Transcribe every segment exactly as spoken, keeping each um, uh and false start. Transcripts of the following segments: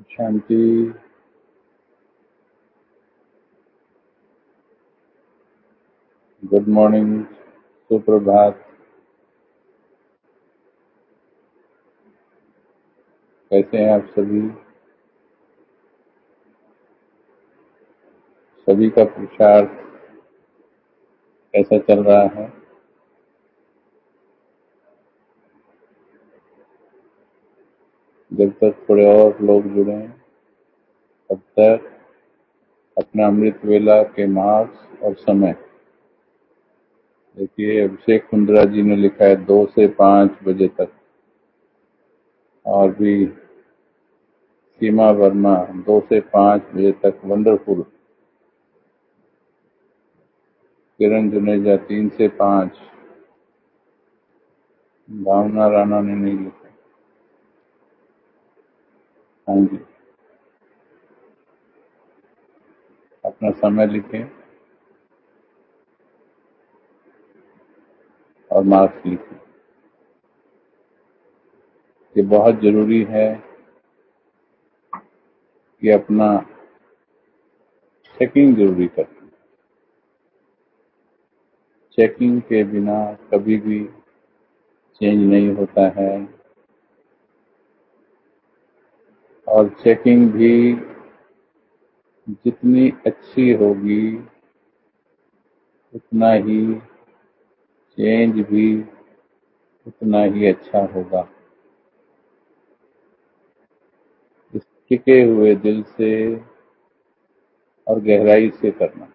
शांति। Good morning, सुप्रभात। कैसे हैं आप सभी? सभी का पुरुषार्थ कैसा चल रहा है? जब तक थोड़े और लोग जुड़े तब तक अपना अमृत वेला के मार्क्स और समय देखिए। अभिषेक कुंद्रा जी ने लिखा है दो से पाँच बजे तक, और भी सीमा वर्मा दो से पाँच बजे तक वंडरफुल। किरण जुनेजा तीन से पाँच। भावना राणा ने नहीं लिखा। हाँ जी, अपना समय लिखें और मार्क्स लिखें। ये बहुत जरूरी है कि अपना चेकिंग जरूरी करें। चेकिंग के बिना कभी भी चेंज नहीं होता है, और चेकिंग भी जितनी अच्छी होगी उतना ही चेंज भी उतना ही अच्छा होगा। इस टिके हुए दिल से और गहराई से करना।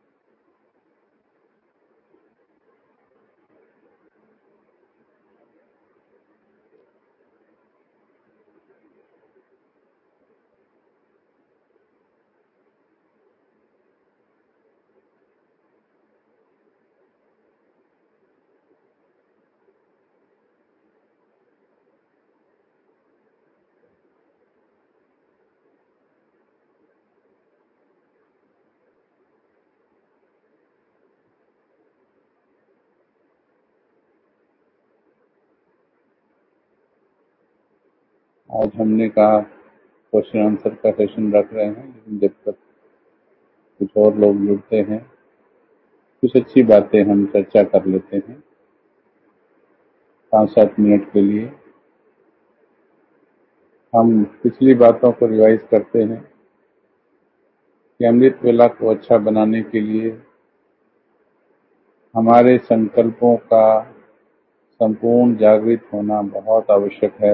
आज हमने कहा क्वेश्चन आंसर का सेशन रख रहे हैं, लेकिन जब तक कुछ और लोग जुड़ते हैं कुछ अच्छी बातें हम चर्चा कर लेते हैं पाँच सात मिनट के लिए। हम पिछली बातों को रिवाइज करते हैं कि अमृत वेला को अच्छा बनाने के लिए हमारे संकल्पों का संपूर्ण जागृत होना बहुत आवश्यक है।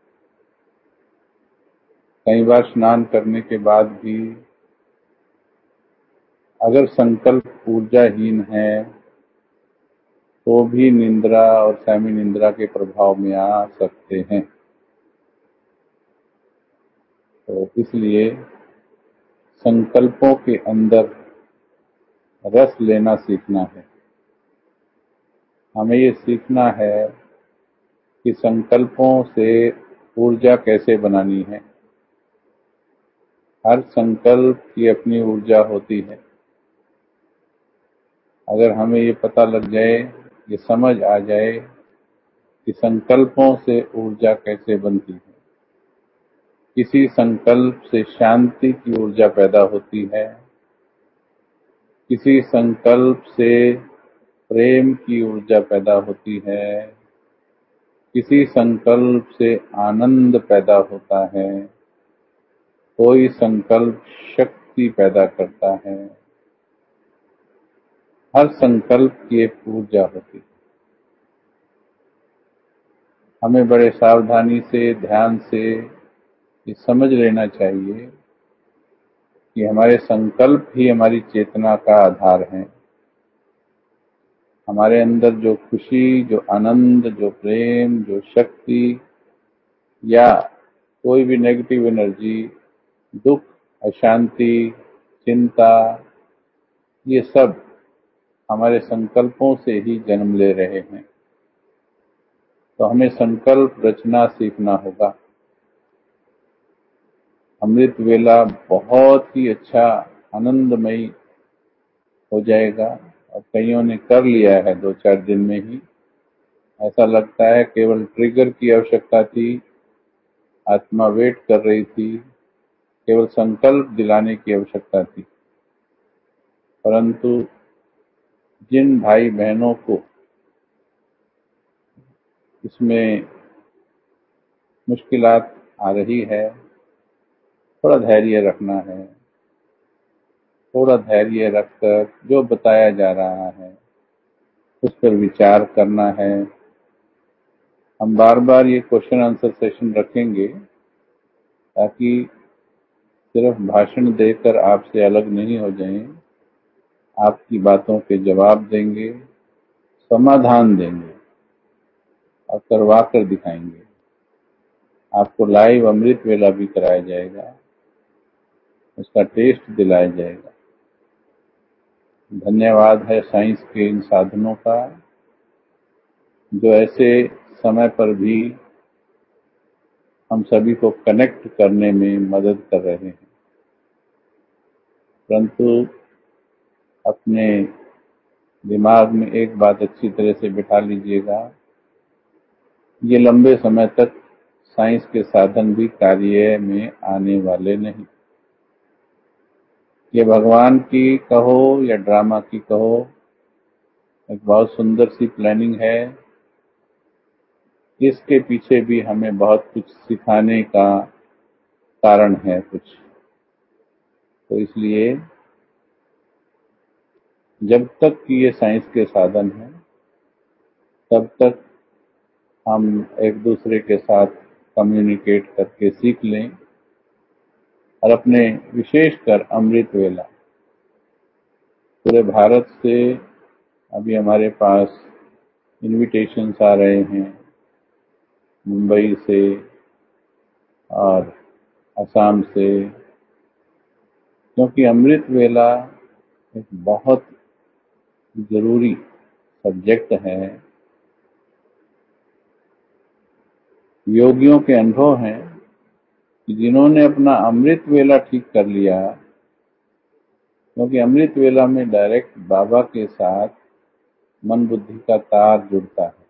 कई बार स्नान करने के बाद भी अगर संकल्प ऊर्जाहीन है तो भी निंद्रा और सेमी निंद्रा के प्रभाव में आ सकते हैं। तो इसलिए संकल्पों के अंदर रस लेना सीखना है। हमें ये सीखना है कि संकल्पों से ऊर्जा कैसे बनानी है। हर संकल्प की अपनी ऊर्जा होती है। अगर हमें ये पता लग जाए, ये समझ आ जाए कि संकल्पों से ऊर्जा कैसे बनती है। किसी संकल्प से शांति की ऊर्जा पैदा होती है, किसी संकल्प से प्रेम की ऊर्जा पैदा होती है, किसी संकल्प से आनंद पैदा होता है, कोई संकल्प शक्ति पैदा करता है। हर संकल्प की एक ऊर्जा होती है। हमें बड़े सावधानी से, ध्यान से ये समझ लेना चाहिए कि हमारे संकल्प ही हमारी चेतना का आधार है। हमारे अंदर जो खुशी, जो आनंद, जो प्रेम, जो शक्ति या कोई भी नेगेटिव एनर्जी, दुख, अशांति, चिंता, ये सब हमारे संकल्पों से ही जन्म ले रहे हैं। तो हमें संकल्प रचना सीखना होगा। अमृत वेला बहुत ही अच्छा आनंदमयी हो जाएगा, और कईयों ने कर लिया है दो चार दिन में ही। ऐसा लगता है केवल ट्रिगर की आवश्यकता थी, आत्मा वेट कर रही थी केवल संकल्प दिलाने की आवश्यकता थी। परंतु जिन भाई बहनों को इसमें मुश्किलात आ रही है, थोड़ा धैर्य रखना है, थोड़ा धैर्य रखकर जो बताया जा रहा है उस पर विचार करना है। हम बार बार ये क्वेश्चन आंसर सेशन रखेंगे ताकि सिर्फ भाषण देकर आपसे अलग नहीं हो जाएं, आपकी बातों के जवाब देंगे, समाधान देंगे और करवा कर दिखाएंगे। आपको लाइव अमृत वेला भी कराया जाएगा, उसका टेस्ट दिलाया जाएगा। धन्यवाद है साइंस के इन साधनों का जो ऐसे समय पर भी हम सभी को कनेक्ट करने में मदद कर रहे हैं। परंतु अपने दिमाग में एक बात अच्छी तरह से बिठा लीजिएगा, ये लंबे समय तक साइंस के साधन भी कार्य में आने वाले नहीं। ये भगवान की कहो या ड्रामा की कहो, एक बहुत सुंदर सी प्लानिंग है। इसके पीछे भी हमें बहुत कुछ सिखाने का कारण है कुछ। तो इसलिए जब तक कि ये साइंस के साधन हैं तब तक हम एक दूसरे के साथ कम्युनिकेट करके सीख लें और अपने विशेषकर अमृत वेला पूरे भारत से अभी हमारे पास इनविटेशंस आ रहे हैं, मुंबई से और असम से, क्योंकि अमृत वेला एक बहुत जरूरी सब्जेक्ट है। योगियों के अनुभव हैं कि जिन्होंने अपना अमृत वेला ठीक कर लिया, क्योंकि अमृत वेला में डायरेक्ट बाबा के साथ मन बुद्धि का तार जुड़ता है।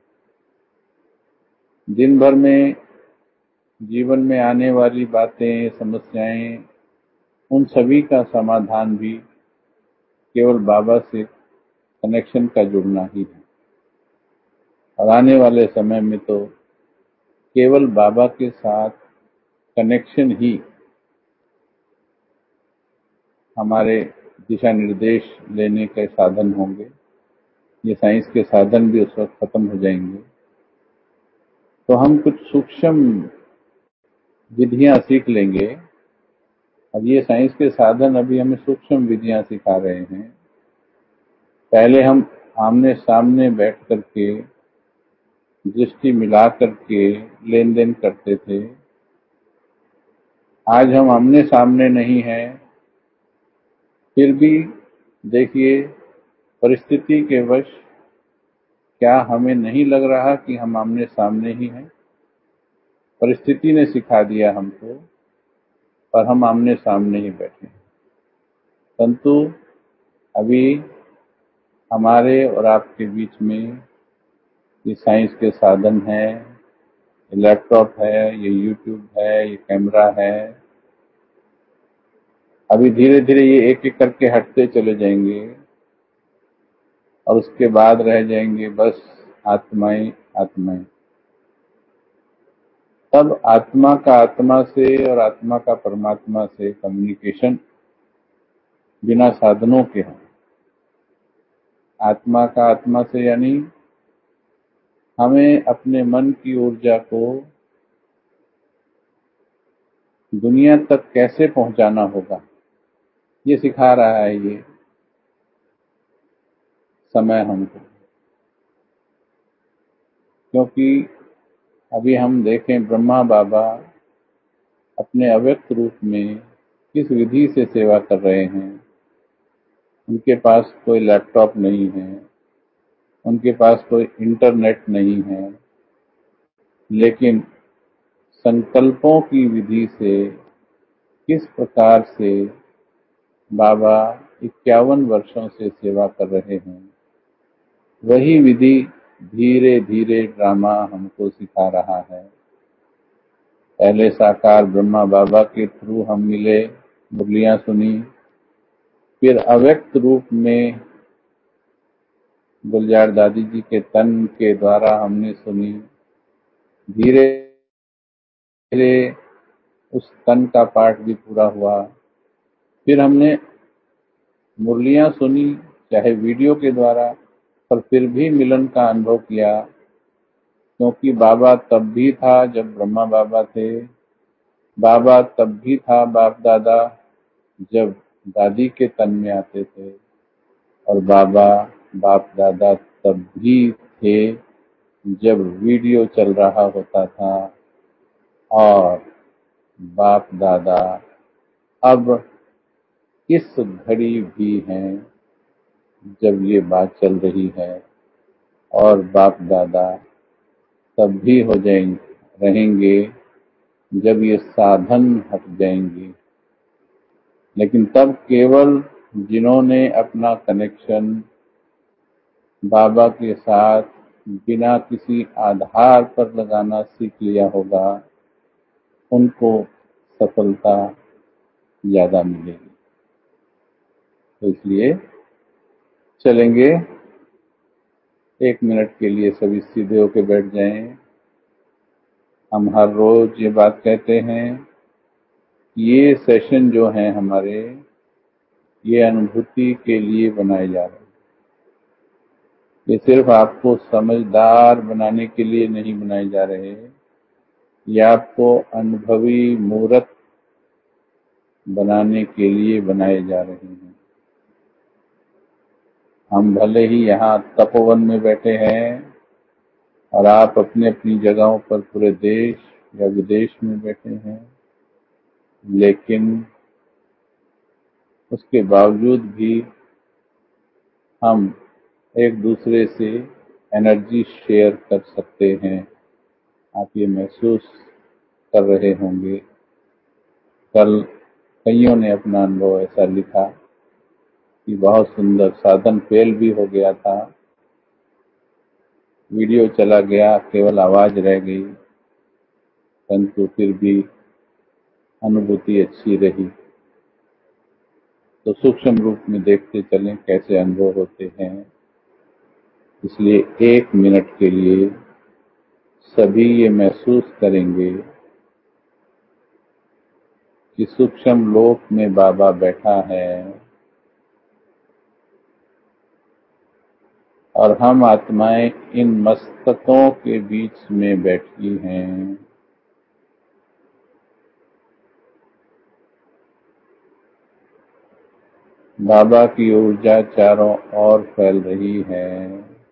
दिन भर में जीवन में आने वाली बातें, समस्याएं, उन सभी का समाधान भी केवल बाबा से कनेक्शन का जुड़ना ही है। और आने वाले समय में तो केवल बाबा के साथ कनेक्शन ही हमारे दिशा निर्देश लेने के साधन होंगे। ये साइंस के साधन भी उस वक्त खत्म हो जाएंगे, तो हम कुछ सूक्ष्म विधियां सीख लेंगे। अब ये साइंस के साधन अभी हमें सूक्ष्म विधियां सिखा रहे हैं। पहले हम आमने सामने बैठ करके दृष्टि मिला करके लेन देन करते थे। आज हम आमने सामने नहीं हैं, फिर भी देखिए परिस्थिति के वश क्या हमें नहीं लग रहा कि हम आमने सामने ही हैं। परिस्थिति ने सिखा दिया हमको, पर हम आमने सामने ही बैठे हैं। परंतु अभी हमारे और आपके बीच में ये साइंस के साधन है, ये लैपटॉप है, ये यूट्यूब है, ये कैमरा है। अभी धीरे धीरे ये एक एक करके हटते चले जाएंगे और उसके बाद रह जाएंगे बस आत्माएं आत्माएं। तब आत्मा का आत्मा से और आत्मा का परमात्मा से कम्युनिकेशन बिना साधनों के हो। आत्मा का आत्मा से यानी हमें अपने मन की ऊर्जा को दुनिया तक कैसे पहुंचाना होगा, ये सिखा रहा है ये समय हमको। क्योंकि अभी हम देखें ब्रह्मा बाबा अपने अव्यक्त रूप में किस विधि से सेवा कर रहे हैं। उनके पास कोई लैपटॉप नहीं है, उनके पास कोई इंटरनेट नहीं है, लेकिन संकल्पों की विधि से किस प्रकार से बाबा इक्यावन वर्षों से सेवा कर रहे हैं, वही विधि धीरे धीरे ड्रामा हमको सिखा रहा है। पहले साकार ब्रह्मा बाबा के थ्रू हम मिले, मुरलियां सुनी, फिर अव्यक्त रूप में गुलजार दादी जी के तन के द्वारा हमने सुनी। धीरे धीरे उस तन का पाठ भी पूरा हुआ। फिर हमने मुरलियां सुनी, चाहे वीडियो के द्वारा, पर फिर भी मिलन का अनुभव किया, क्योंकि बाबा तब भी था जब ब्रह्मा बाबा थे, बाबा तब भी था बाप दादा जब दादी के तन में आते थे, और बाबा बाप दादा तब भी थे जब वीडियो चल रहा होता था, और बाप दादा अब इस घड़ी भी हैं जब ये बात चल रही है, और बाप दादा तब भी हो जाएंगे रहेंगे जब ये साधन हट जाएंगे। लेकिन तब केवल जिन्होंने अपना कनेक्शन बाबा के साथ बिना किसी आधार पर लगाना सीख लिया होगा, उनको सफलता ज्यादा मिलेगी। तो इसलिए चलेंगे, एक मिनट के लिए सभी सीधे होकर बैठ जाएं। हम हर रोज ये बात कहते हैं, ये सेशन जो हैं हमारे, ये अनुभूति के लिए बनाए जा रहे हैं। ये सिर्फ आपको समझदार बनाने के लिए नहीं बनाए जा रहे, ये आपको अनुभवी मूर्त बनाने के लिए बनाए जा रहे हैं। हम भले ही यहाँ तपोवन में बैठे हैं और आप अपने अपनी जगहों पर पूरे देश या विदेश में बैठे हैं, लेकिन उसके बावजूद भी हम एक दूसरे से एनर्जी शेयर कर सकते हैं। आप ये महसूस कर रहे होंगे। कल कईयों ने अपना अनुभव ऐसा लिखा कि बहुत सुंदर, साधन फेल भी हो गया था, वीडियो चला गया, केवल आवाज रह गई, परंतु फिर भी अनुभूति अच्छी रही। तो सूक्ष्म रूप में देखते चलें कैसे अनुभव होते हैं। इसलिए एक मिनट के लिए सभी ये महसूस करेंगे कि सूक्ष्म लोक में बाबा बैठा है और हम आत्माएं इन मस्तकों के बीच में बैठी हैं। बाबा की ऊर्जा चारों ओर फैल रही है।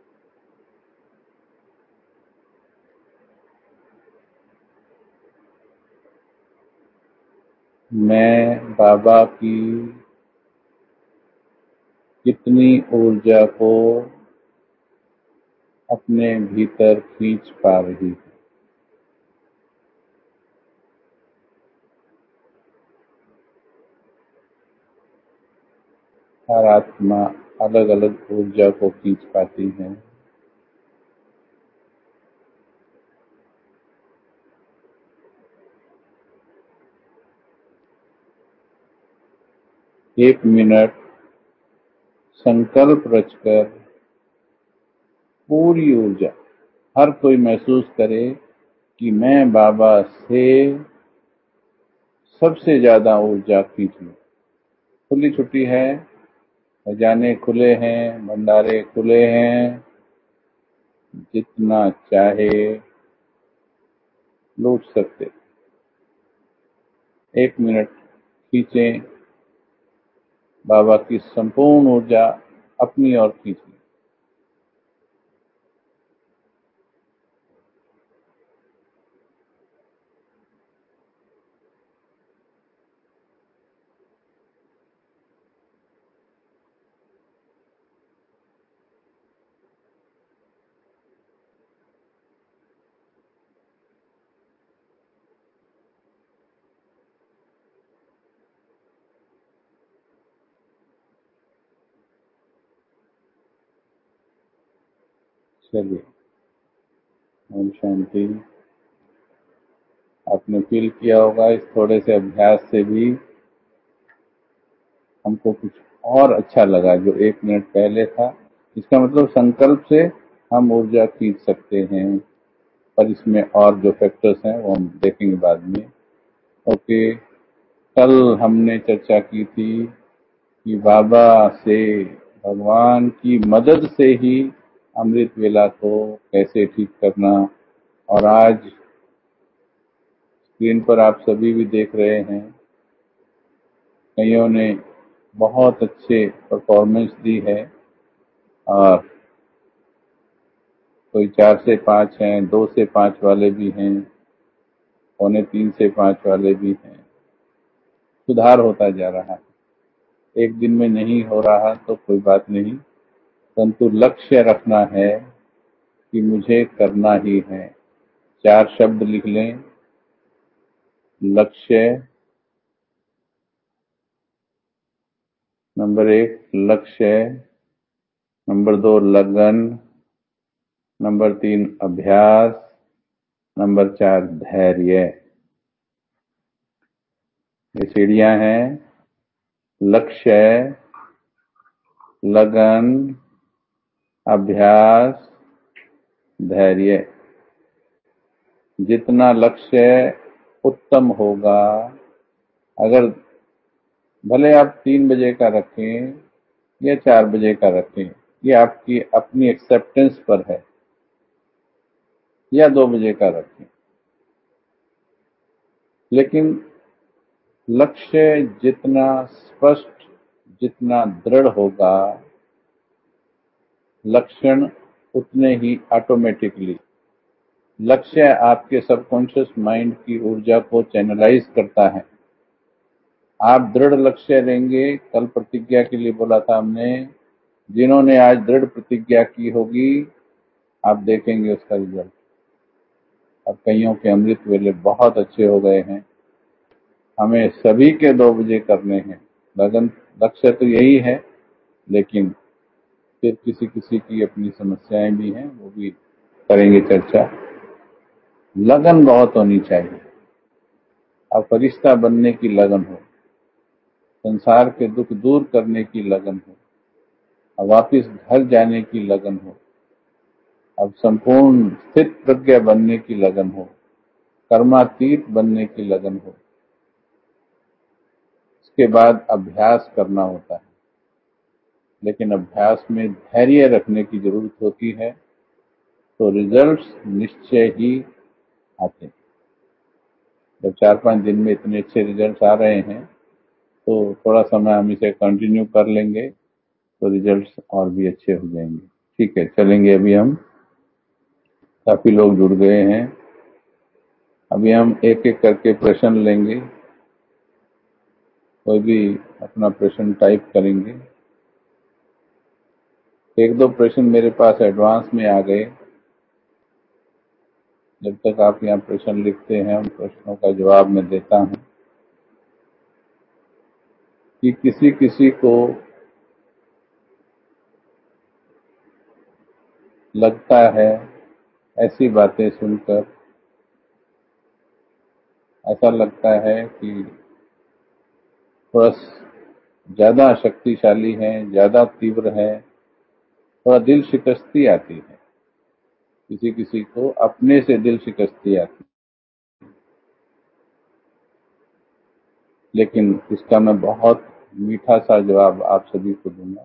मैं बाबा की कितनी ऊर्जा को अपने भीतर खींच पा रही हूँ। हर आत्मा अलग अलग ऊर्जा को खींच पाती है। एक मिनट संकल्प रचकर पूरी ऊर्जा हर कोई महसूस करे कि मैं बाबा से सबसे ज्यादा ऊर्जा खींच लूं। खुली छुट्टी है, खजाने खुले हैं, भंडारे खुले हैं, जितना चाहे लूट सकते। एक मिनट खींचें, बाबा की संपूर्ण ऊर्जा अपनी ओर खींचें। चलिए, ओम शांति। आपने फील किया होगा इस थोड़े से अभ्यास से भी हमको कुछ और अच्छा लगा जो एक मिनट पहले था। इसका मतलब संकल्प से हम ऊर्जा खींच सकते हैं, पर इसमें और जो फैक्टर्स हैं वो हम देखेंगे बाद में। ओके, कल हमने चर्चा की थी कि बाबा से, भगवान की मदद से ही अमृत वेला को कैसे ठीक करना, और आज स्क्रीन पर आप सभी भी देख रहे हैं, कईयों ने बहुत अच्छे परफॉर्मेंस दी है और कोई चार से पाँच हैं, दो से पाँच वाले भी हैं, पौने तीन से पाँच वाले भी हैं। सुधार होता जा रहा है। एक दिन में नहीं हो रहा तो कोई बात नहीं, परंतु लक्ष्य रखना है कि मुझे करना ही है। चार शब्द लिख लें, लक्ष्य। नंबर एक लक्ष्य, नंबर दो लगन, नंबर तीन अभ्यास, नंबर चार धैर्य। ये सीढ़ियां हैं, लक्ष्य, लगन, अभ्यास, धैर्य। जितना लक्ष्य उत्तम होगा, अगर भले आप तीन बजे का रखें या चार बजे का रखें, ये आपकी अपनी एक्सेप्टेंस पर है, या दो बजे का रखें, लेकिन लक्ष्य जितना स्पष्ट, जितना दृढ़ होगा, लक्षण उतने ही ऑटोमेटिकली, लक्ष्य आपके सबकॉन्शियस माइंड की ऊर्जा को चैनलाइज करता है। आप दृढ़ लक्ष्य लेंगे, कल प्रतिज्ञा के लिए बोला था हमने, जिन्होंने आज दृढ़ प्रतिज्ञा की होगी आप देखेंगे उसका रिजल्ट। अब कईयों के अमृत वेले बहुत अच्छे हो गए हैं। हमें सभी के दो बजे करने हैं, लगन लक्ष्य तो यही है, लेकिन फिर किसी किसी की अपनी समस्याएं भी हैं, वो भी करेंगे चर्चा। लगन बहुत होनी चाहिए। अब फरिश्ता बनने की लगन हो, संसार के दुख दूर करने की लगन हो, अब वापिस घर जाने की लगन हो, अब संपूर्ण स्थित प्रज्ञा बनने की लगन हो, कर्मातीत बनने की लगन हो। इसके बाद अभ्यास करना होता है, लेकिन अभ्यास में धैर्य रखने की जरूरत होती है, तो रिजल्ट्स निश्चय ही आते हैं। जब चार पांच दिन में इतने अच्छे रिजल्ट्स आ रहे हैं तो थोड़ा समय हम इसे कंटिन्यू कर लेंगे तो रिजल्ट्स और भी अच्छे हो जाएंगे। ठीक है, चलेंगे। अभी हम काफी लोग जुड़ गए हैं, अभी हम एक एक करके प्रश्न लेंगे, कोई भी अपना प्रश्न टाइप करेंगे। एक दो प्रश्न मेरे पास एडवांस में आ गए, जब तक आप यहाँ प्रश्न लिखते हैं उन प्रश्नों का जवाब मैं देता हूँ कि किसी किसी को लगता है ऐसी बातें सुनकर, ऐसा लगता है कि थोड़ा ज्यादा शक्तिशाली है, ज्यादा तीव्र है, थोड़ा दिल शिकस्ती आती है, किसी किसी को अपने से दिल शिकस्ती आती है। लेकिन इसका मैं बहुत मीठा सा जवाब आप सभी को दूंगा।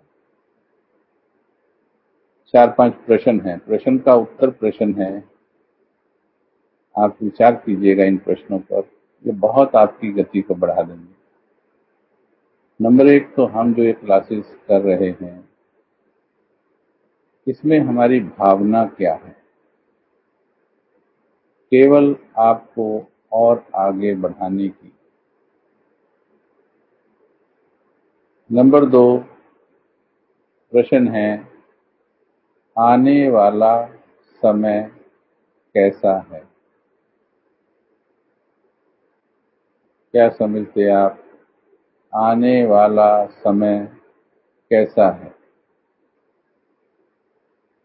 चार पांच प्रश्न हैं, प्रश्न का उत्तर प्रश्न है, आप विचार कीजिएगा इन प्रश्नों पर, ये बहुत आपकी गति को बढ़ा देंगे। नंबर एक, तो हम जो ये क्लासेस कर रहे हैं इसमें हमारी भावना क्या है? केवल आपको और आगे बढ़ाने की। नंबर दो प्रश्न है, आने वाला समय कैसा है? क्या समझते आप, आने वाला समय कैसा है?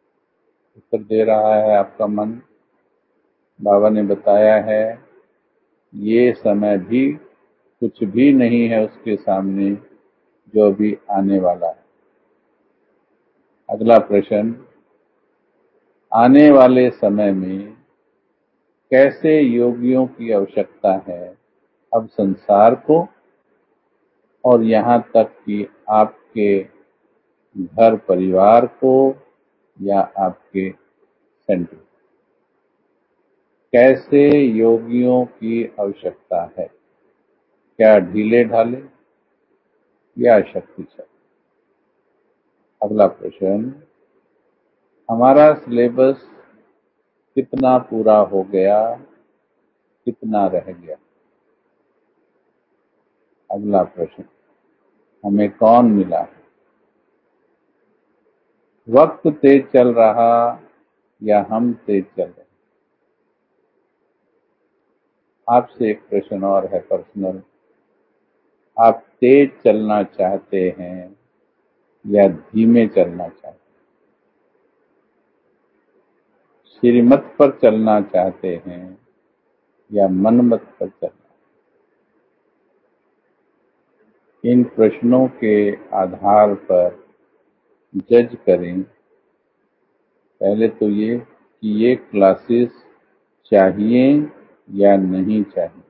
उत्तर दे रहा है आपका मन। बाबा ने बताया है ये समय भी कुछ भी नहीं है उसके सामने जो अभी आने वाला है। अगला प्रश्न, आने वाले समय में कैसे योगियों की आवश्यकता है अब संसार को और यहाँ तक कि आपके घर परिवार को या आपके सेंटर, कैसे योगियों की आवश्यकता है, क्या ढीले ढाले या शक्तिशाली। अगला प्रश्न, हमारा सिलेबस कितना पूरा हो गया, कितना रह गया। अगला प्रश्न, हमें कौन मिला है, वक्त तेज चल रहा या हम तेज चल रहे। आपसे एक प्रश्न और है पर्सनल, आप तेज चलना चाहते हैं या धीमे चलना चाहते हैं, श्रीमत पर चलना चाहते हैं या मनमत पर चलना। इन प्रश्नों के आधार पर जज करें पहले तो ये कि ये क्लासेस चाहिए या नहीं चाहिए।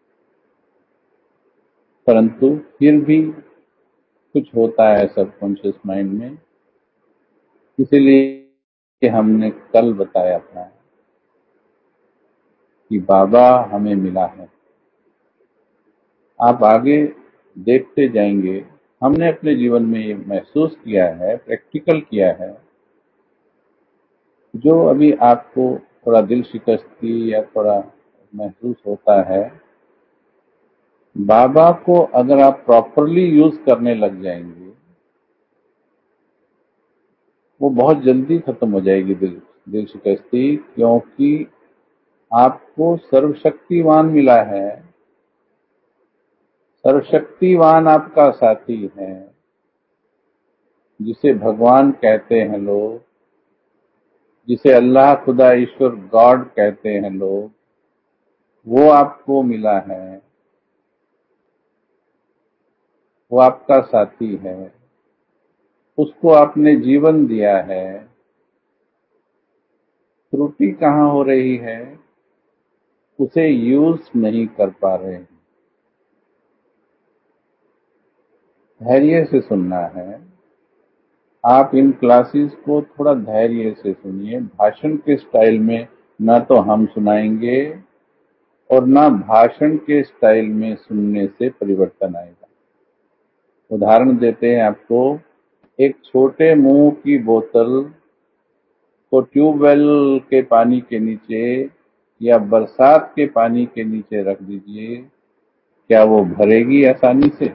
परंतु फिर भी कुछ होता है सबकॉन्शियस माइंड में, इसलिए हमने कल बताया था कि बाबा हमें मिला है। आप आगे देखते जाएंगे, हमने अपने जीवन में ये महसूस किया है, प्रैक्टिकल किया है। जो अभी आपको थोड़ा दिल शिकस्ती या थोड़ा महसूस होता है, बाबा को अगर आप प्रॉपरली यूज करने लग जाएंगे वो बहुत जल्दी खत्म हो जाएगी दिल दिल शिकस्ती, क्योंकि आपको सर्वशक्तिवान मिला है। सर्वशक्तिवान आपका साथी है, जिसे भगवान कहते हैं लोग, जिसे अल्लाह खुदा ईश्वर गॉड कहते हैं लोग, वो आपको मिला है, वो आपका साथी है, उसको आपने जीवन दिया है। त्रुटि कहाँ हो रही है, उसे यूज नहीं कर पा रहे हैं। धैर्य से सुनना है। आप इन क्लासेस को थोड़ा धैर्य से सुनिए। भाषण के स्टाइल में ना तो हम सुनाएंगे और ना भाषण के स्टाइल में सुनने से परिवर्तन आएगा। उदाहरण देते हैं आपको, एक छोटे मुंह की बोतल को ट्यूबवेल के पानी के नीचे या बरसात के पानी के नीचे रख दीजिए, क्या वो भरेगी आसानी से?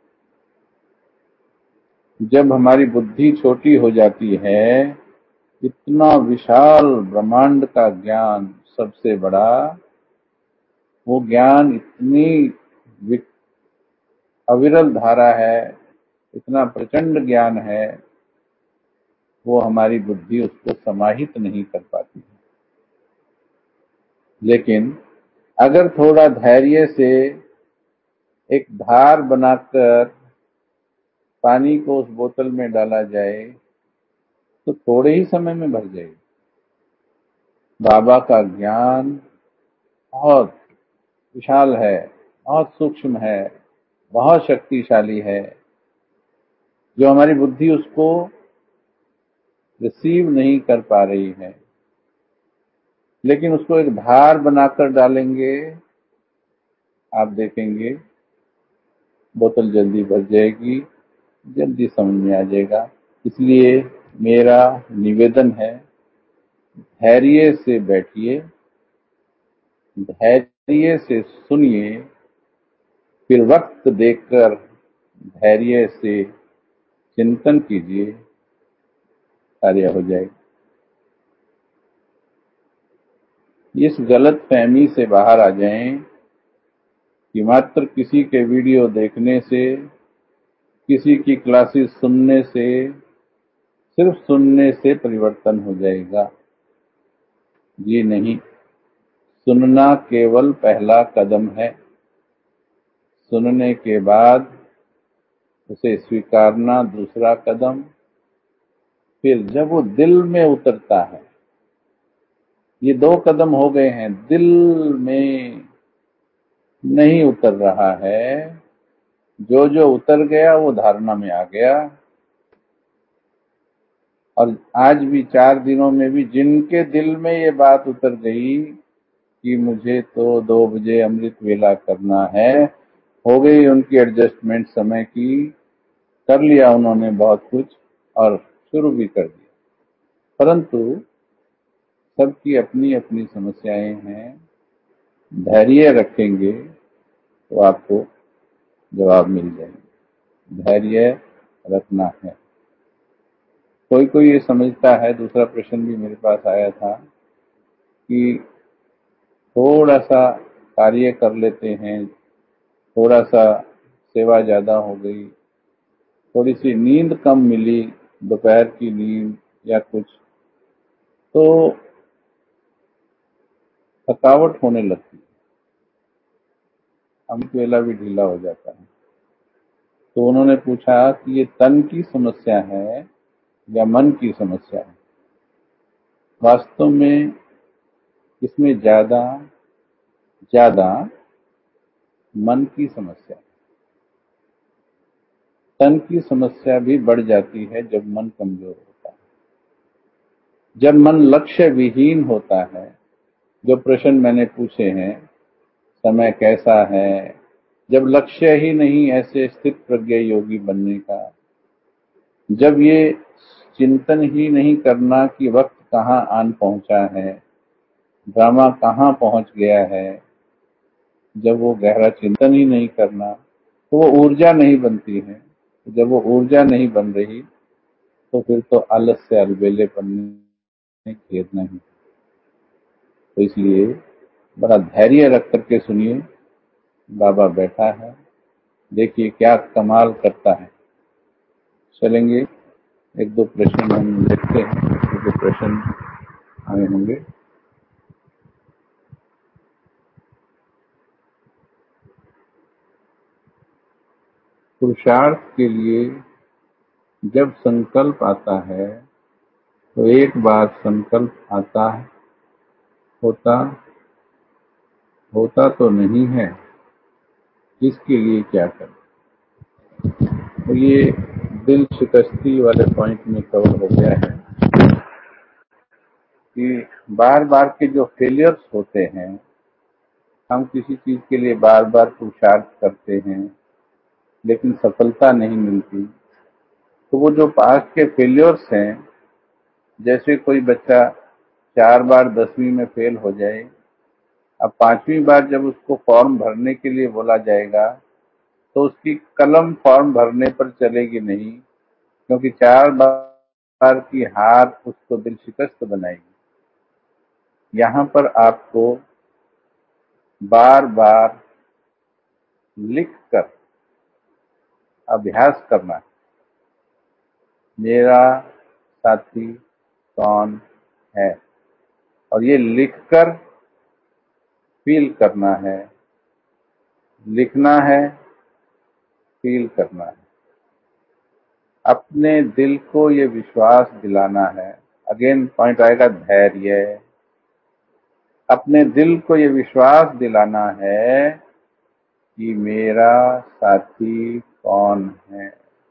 जब हमारी बुद्धि छोटी हो जाती है, इतना विशाल ब्रह्मांड का ज्ञान सबसे बड़ा, वो ज्ञान इतनी अविरल धारा है, इतना प्रचंड ज्ञान है, वो हमारी बुद्धि उसको समाहित नहीं कर पाती है। लेकिन अगर थोड़ा धैर्य से एक धार बनाकर पानी को उस बोतल में डाला जाए तो थोड़े ही समय में भर जाएगी। बाबा का ज्ञान बहुत विशाल है, बहुत सूक्ष्म है, बहुत शक्तिशाली है, जो हमारी बुद्धि उसको रिसीव नहीं कर पा रही है। लेकिन उसको एक धार बनाकर डालेंगे, आप देखेंगे बोतल जल्दी भर जाएगी, जल्दी समझ में आ जाएगा। इसलिए मेरा निवेदन है, धैर्य से बैठिए, धैर्य से सुनिए, फिर वक्त देखकर धैर्य से चिंतन कीजिए, कार्य हो जाएगा। इस गलत फहमी से बाहर आ जाएं कि मात्र किसी के वीडियो देखने से, किसी की क्लासेस सुनने से, सिर्फ सुनने से परिवर्तन हो जाएगा। जी नहीं, सुनना केवल पहला कदम है, सुनने के बाद उसे स्वीकारना दूसरा कदम, फिर जब वो दिल में उतरता है, ये दो कदम हो गए हैं, दिल में नहीं उतर रहा है, जो जो उतर गया वो धारणा में आ गया। और आज भी चार दिनों में भी जिनके दिल में ये बात उतर गई कि मुझे तो दो बजे अमृत वेला करना है, हो गई उनकी एडजस्टमेंट समय की, कर लिया उन्होंने बहुत कुछ और शुरू भी कर दिया। परंतु सबकी अपनी अपनी समस्याएं हैं, धैर्य रखेंगे तो आपको जवाब मिल जाएंगे। धैर्य रखना है। कोई कोई ये समझता है, दूसरा प्रश्न भी मेरे पास आया था कि थोड़ा सा कार्य कर लेते हैं, थोड़ा सा सेवा ज्यादा हो गई, थोड़ी सी नींद कम मिली, दोपहर की नींद या कुछ, तो थकावट होने लगती है, अमृत वेला भी ढीला हो जाता है। तो उन्होंने पूछा कि ये तन की समस्या है या मन की समस्या है? वास्तव में इसमें ज्यादा ज्यादा मन की समस्या है। तन की समस्या भी बढ़ जाती है जब मन कमजोर होता है, जब मन लक्ष्य विहीन होता है। जो प्रश्न मैंने पूछे हैं, समय कैसा है, जब लक्ष्य ही नहीं ऐसे स्थित प्रज्ञ योगी बनने का, जब ये चिंतन ही नहीं करना कि वक्त कहाँ आन पहुंचा है, ड्रामा कहाँ पहुंच गया है, जब वो गहरा चिंतन ही नहीं करना तो वो ऊर्जा नहीं बनती है। जब वो ऊर्जा नहीं बन रही तो फिर तो आलस से अलबेलेपन में खेदना ही। तो इसलिए बड़ा धैर्य रख करके सुनिए, बाबा बैठा है, देखिए क्या कमाल करता है। चलेंगे, एक दो प्रश्न हम देखते हैं, एक दो प्रश्न आए होंगे। पुरुषार्थ के लिए जब संकल्प आता है तो एक बार संकल्प आता है, होता होता तो नहीं है, इसके लिए क्या करें? तो ये दिल शिकस्ती वाले पॉइंट में कवर हो गया है कि बार बार के जो फेलियर्स होते हैं, हम किसी चीज के लिए बार बार पुरुषार्थ करते हैं लेकिन सफलता नहीं मिलती, तो वो जो पास के फेलियर्स हैं, जैसे कोई बच्चा चार बार दसवीं में फेल हो जाए, अब पांचवी बार जब उसको फॉर्म भरने के लिए बोला जाएगा तो उसकी कलम फॉर्म भरने पर चलेगी नहीं, क्योंकि चार बार की हार उसको दिल शिकस्त बनाएगी। यहाँ पर आपको बार बार लिख कर अभ्यास करना है, मेरा साथी कौन है, और ये लिखकर फील करना है, लिखना है, फील करना है, अपने दिल को ये विश्वास दिलाना है। अगेन पॉइंट आएगा धैर्य। अपने दिल को ये विश्वास दिलाना है कि मेरा साथी कौन है।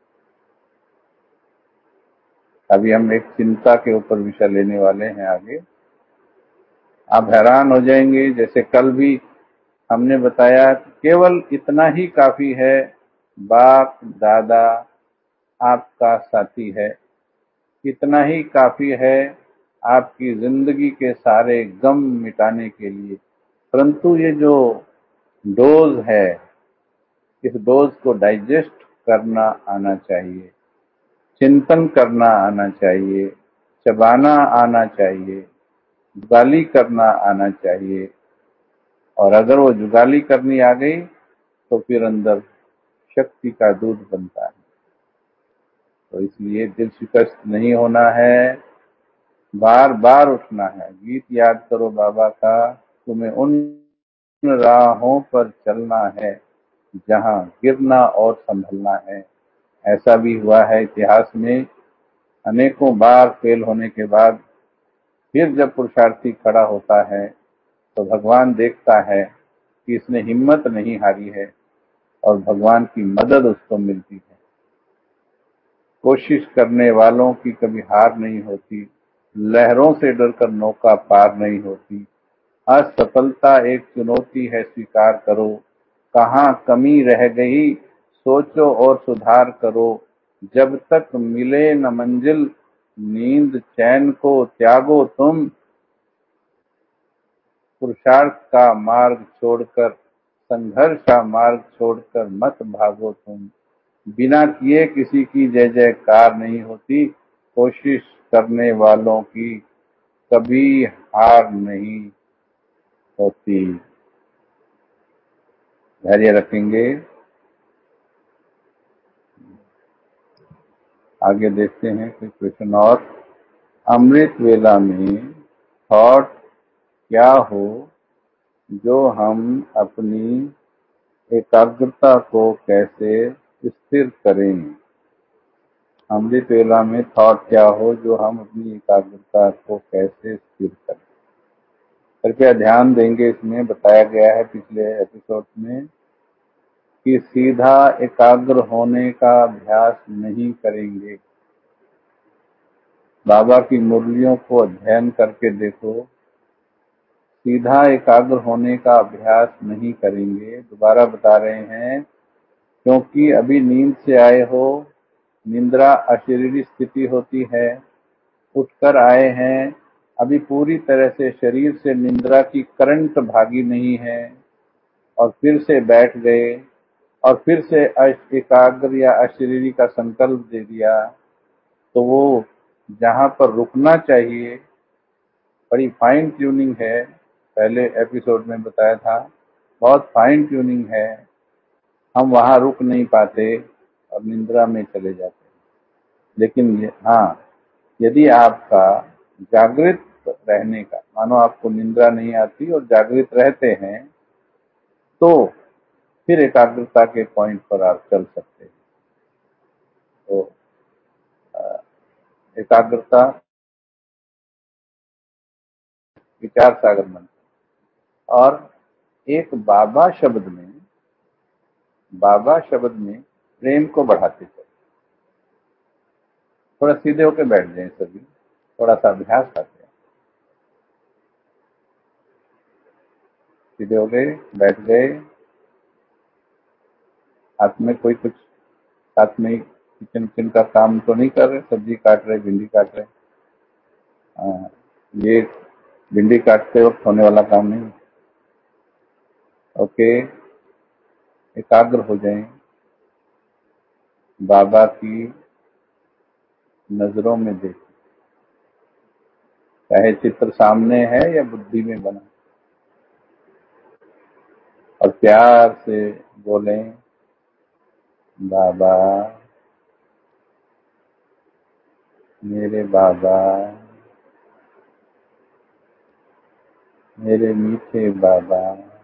अभी हम एक चिंता के ऊपर विषय लेने वाले हैं आगे, आप हैरान हो जाएंगे। जैसे कल भी हमने बताया कि केवल इतना ही काफी है, बाप दादा आपका साथी है, इतना ही काफी है आपकी जिंदगी के सारे गम मिटाने के लिए। परंतु ये जो डोज है, इस डोज को डाइजेस्ट करना आना चाहिए, चिंतन करना आना चाहिए, चबाना आना चाहिए, जुगाली करना आना चाहिए। और अगर वो जुगाली करनी आ गई तो फिर अंदर शक्ति का दूध बनता है। तो इसलिए दिल शिकस्त नहीं होना है, बार बार उठना है। गीत याद करो बाबा का, तुम्हें उन राहों पर चलना है जहां गिरना और संभलना है। ऐसा भी हुआ है इतिहास में, अनेकों बार फेल होने के बाद फिर जब पुरुषार्थी खड़ा होता है तो भगवान देखता है कि इसने हिम्मत नहीं हारी है और भगवान की मदद उसको मिलती है। कोशिश करने वालों की कभी हार नहीं होती, लहरों से डरकर नौका पार नहीं होती। असफलता एक चुनौती है, स्वीकार करो। कहाँ कमी रह गई सोचो और सुधार करो। जब तक मिले न मंजिल नींद चैन को त्यागो तुम। पुरुषार्थ का मार्ग छोड़कर, संघर्ष का मार्ग छोड़कर मत भागो तुम। बिना किए किसी की जय जयकार नहीं होती, कोशिश करने वालों की कभी हार नहीं होती। धैर्य रखेंगे। आगे देखते हैं कोई क्वेश्चन और। अमृत वेला में थॉट क्या हो जो हम अपनी एकाग्रता को कैसे स्थिर करें। अमृत वेला में थॉट क्या हो जो हम अपनी एकाग्रता को कैसे स्थिर करें। कृपया ध्यान देंगे, इसमें बताया गया है पिछले एपिसोड में कि सीधा एकाग्र होने का अभ्यास नहीं करेंगे। बाबा की मुरलियों को अध्ययन करके देखो, सीधा एकाग्र होने का अभ्यास नहीं करेंगे। दोबारा बता रहे हैं, क्योंकि अभी नींद से आए हो, निद्रा अशरीरी स्थिति होती है, उठकर आए हैं, अभी पूरी तरह से शरीर से निद्रा की करंट भागी नहीं है और फिर से बैठ गए और फिर से एकाग्र या अशरीरी का संकल्प दे दिया, तो वो जहां पर रुकना चाहिए, बड़ी फाइन ट्यूनिंग है, पहले एपिसोड में बताया था, बहुत फाइन ट्यूनिंग है, हम वहां रुक नहीं पाते और निद्रा में चले जाते हैं। लेकिन हाँ, यदि आपका जागृत रहने का, मानो आपको निद्रा नहीं आती और जागृत रहते हैं, तो फिर एकाग्रता के पॉइंट पर आप चल सकते हैं। तो एकाग्रता विचार सागर मन। और एक बाबा शब्द में, बाबा शब्द में प्रेम को बढ़ाते चले। थोड़ा सीधे होकर बैठ जाए सभी, थोड़ा सा अभ्यास करते हैं। सीधे हो गए, बैठ गए, हाथ में कोई कुछ, साथ में किचन किचन का काम तो नहीं कर रहे, सब्जी काट रहे, भिंडी काट रहे। हाँ, ये भिंडी काटते वक्त होने वाला काम नहीं। ओके, एकाग्र हो जाएं, बाबा की नजरों में देखें, चाहे चित्र सामने है या बुद्धि में बना, और प्यार से बोलें, बाबा, मेरे बाबा, मेरे मीठे बाबा।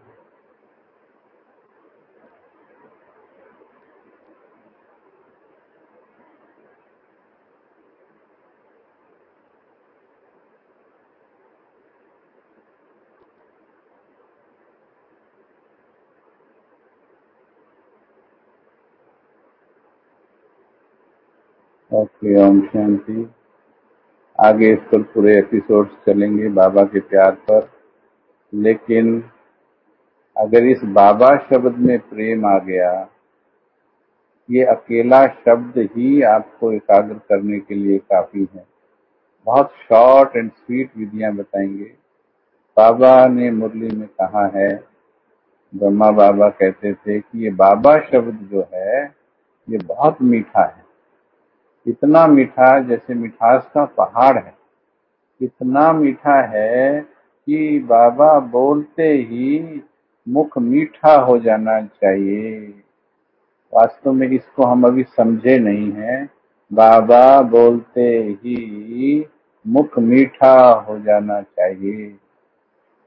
ओके, ओम शांति। आगे इस पर पूरे एपिसोड चलेंगे बाबा के प्यार पर, लेकिन अगर इस बाबा शब्द में प्रेम आ गया, ये अकेला शब्द ही आपको एकाग्र करने के लिए काफी है। बहुत शॉर्ट एंड स्वीट विधियां बताएंगे। बाबा ने मुरली में कहा है, ब्रह्मा बाबा कहते थे कि ये बाबा शब्द जो है ये बहुत मीठा है, इतना मीठा जैसे मिठास का पहाड़ है। इतना मीठा है कि बाबा बोलते ही मुख मीठा हो जाना चाहिए। वास्तव में इसको हम अभी समझे नहीं हैं। बाबा बोलते ही मुख मीठा हो जाना चाहिए।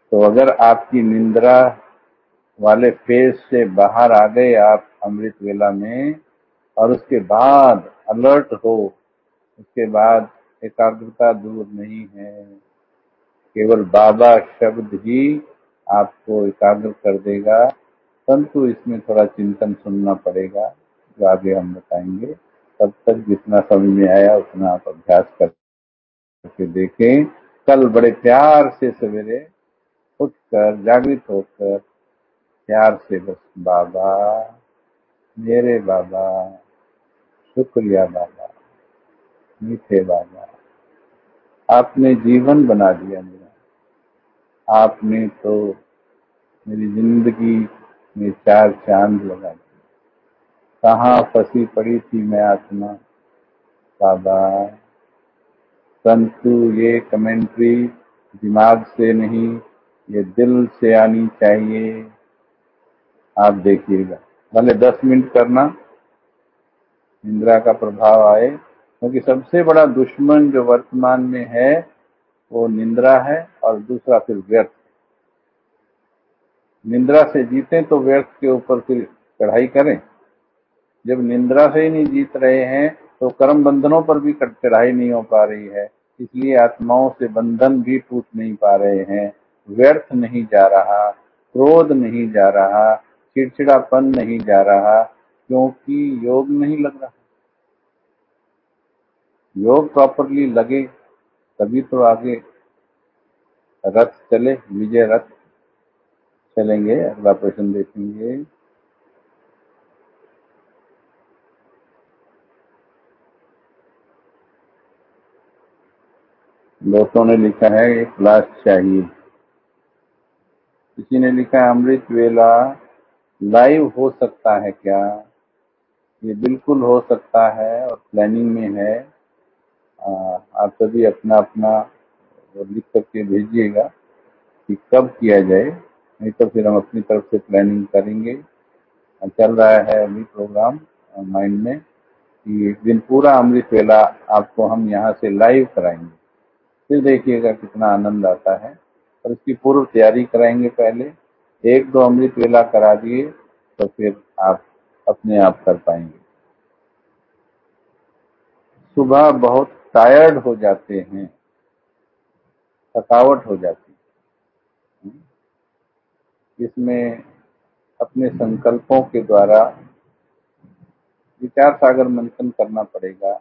तो अगर आपकी निंद्रा वाले फेज से बाहर आ गए आप अमृत वेला में, और उसके बाद अलर्ट हो, उसके बाद एकाग्रता दूर नहीं है, केवल बाबा शब्द ही आपको एकाग्र कर देगा। परंतु इसमें थोड़ा चिंतन सुनना पड़ेगा, जो आगे हम बताएंगे। तब तक जितना समझ में आया उतना आप अभ्यास करके देखें। कल बड़े प्यार से सवेरे उठकर जागृत होकर प्यार से बस बाबा, मेरे बाबा, शुक्रिया बाबा, मीठे बाबा, आपने जीवन बना दिया मेरा, आपने तो मेरी जिंदगी में चार चांद लगा दिए। कहाँ फंसी पड़ी थी मैं आत्मा बाबा, परंतु ये कमेंट्री दिमाग से नहीं, ये दिल से आनी चाहिए। आप देखिएगा, भले दस मिनट करना, निंद्रा का प्रभाव आए, क्योंकि सबसे बड़ा दुश्मन जो वर्तमान में है वो निंद्रा है, और दूसरा फिर व्यर्थ। निंद्रा से जीते तो व्यर्थ के ऊपर फिर चढ़ाई करें। जब निंद्रा से ही नहीं जीत रहे हैं तो कर्म बंधनों पर भी चढ़ाई नहीं हो पा रही है, इसलिए आत्माओं से बंधन भी टूट नहीं पा रहे हैं। व्यर्थ नहीं जा रहा, क्रोध नहीं जा रहा, चिड़चिड़ापन नहीं जा रहा, क्योंकि योग नहीं लग रहा। योग प्रॉपरली लगे तभी तो आगे रथ चले, विजय रथ चलेंगे। अगला प्रश्न देखेंगे। दोस्तों ने लिखा है एक क्लास चाहिए। किसी ने लिखा है अमृत वेला लाइव हो सकता है क्या? ये बिल्कुल हो सकता है और प्लानिंग में है। आ, आप सभी अपना अपना लिख करके भेजिएगा कि कब किया जाए, नहीं तो फिर हम अपनी तरफ से प्लानिंग करेंगे। चल रहा है अभी प्रोग्राम माइंड में कि एक दिन पूरा अमृत वेला आपको हम यहाँ से लाइव कराएंगे। फिर देखिएगा कितना आनंद आता है। और इसकी पूर्व तैयारी कराएंगे। पहले एक दो अमृत वेला करा दिए तो फिर आप अपने आप कर पाएंगे। सुबह बहुत टायर्ड हो जाते हैं, थकावट हो जाती है। इसमें अपने संकल्पों के द्वारा विचार सागर मंथन करना पड़ेगा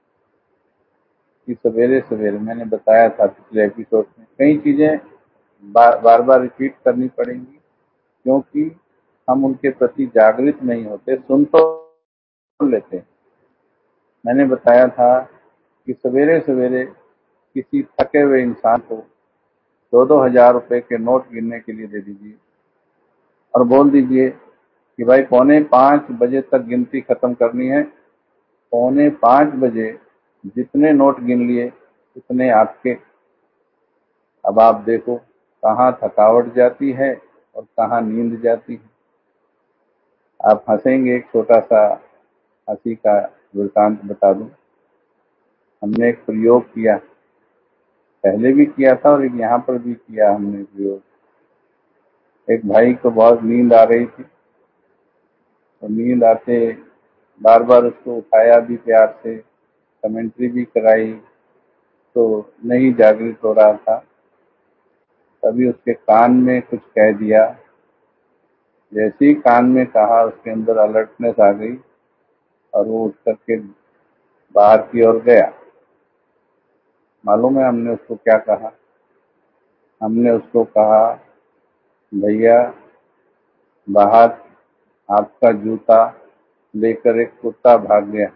कि सवेरे सवेरे, मैंने बताया था पिछले एपिसोड में, कई चीजें बार बार, बार रिपीट करनी पड़ेंगी, क्योंकि हम उनके प्रति जागृत नहीं होते। सुन तो लेते हैं। मैंने बताया था कि सवेरे सवेरे किसी थके हुए इंसान को दो दो हजार रुपए के नोट गिनने के लिए दे दीजिए और बोल दीजिए कि भाई पौने पांच बजे तक गिनती खत्म करनी है। पौने पांच बजे जितने नोट गिन लिए उतने आपके। अब आप देखो कहाँ थकावट जाती है और कहाँ नींद जाती है। आप हंसेंगे। एक छोटा सा हंसी का वृत्तांत बता दूं। हमने एक प्रयोग किया, पहले भी किया था और एक यहाँ पर भी किया हमने प्रयोग। एक भाई को बहुत नींद आ रही थी, तो नींद आते बार बार उसको उठाया भी प्यार से, कमेंट्री भी कराई, तो नहीं जागृत हो रहा था। तभी उसके कान में कुछ कह दिया। जैसे ही कान में कहा उसके अंदर अलर्टनेस आ गई और वो उठ करके बाहर की ओर गया। मालूम है हमने उसको क्या कहा? हमने उसको कहा, भैया बाहर आपका जूता लेकर एक कुत्ता भाग गया।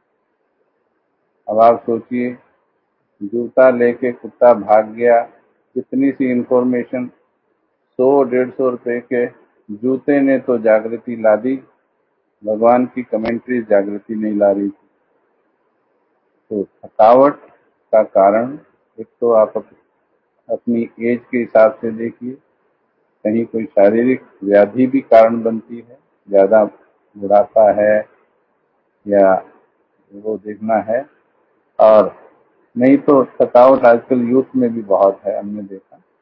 अब आप सोचिए, जूता लेके कुत्ता भाग गया, इतनी सी इंफॉर्मेशन सौ डेढ़ सौ रुपए के जूते ने तो जागृति ला दी, भगवान की कमेंट्री जागृति नहीं ला रही थी। तो थकावट का कारण एक तो आप अपनी एज के हिसाब से देखिए, कहीं कोई शारीरिक व्याधि भी कारण बनती है, ज्यादा बुढ़ापा है या वो देखना है। और नहीं तो थकावट आजकल यूथ में भी बहुत है, हमने देखा।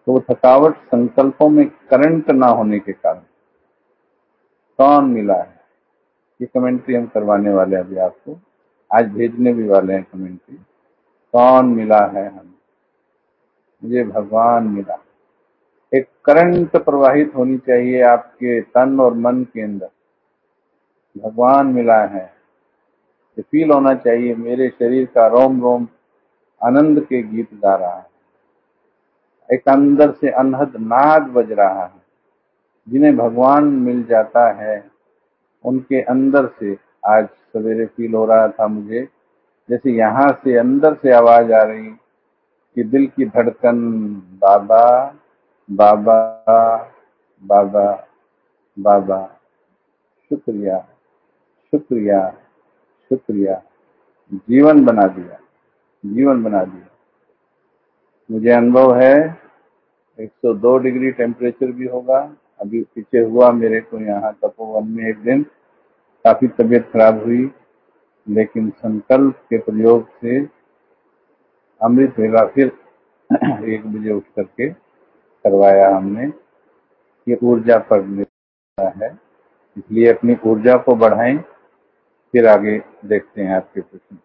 तो वो थकावट संकल्पों में करंट ना होने के कारण। कौन मिला है, ये कमेंट्री हम करवाने वाले हैं अभी आपको, आज भेजने भी वाले हैं कमेंट्री। कौन मिला है हमें, मुझे भगवान मिला। एक करंट प्रवाहित होनी चाहिए आपके तन और मन के अंदर, भगवान मिला है। ये फील होना चाहिए मेरे शरीर का रोम रोम आनंद के गीत गा रहा है, एक अंदर से अनहद नाद बज रहा है। जिन्हें भगवान मिल जाता है उनके अंदर से, आज सवेरे फील हो रहा था मुझे जैसे यहाँ से अंदर से आवाज आ रही कि दिल की धड़कन बाबा बाबा बाबा बाबा, शुक्रिया शुक्रिया शुक्रिया, जीवन बना दिया, जीवन बना दिया। मुझे अनुभव है एक सौ दो डिग्री टेम्परेचर भी होगा। अभी पीछे हुआ मेरे को यहाँ तपोवन में एक दिन, काफी तबीयत खराब हुई, लेकिन संकल्प के प्रयोग से अमृत वेला फिर एक बजे उठ करके करवाया हमने। ये ऊर्जा पर निर्भर है, इसलिए अपनी ऊर्जा को बढ़ाएं। फिर आगे देखते हैं आपके प्रश्न।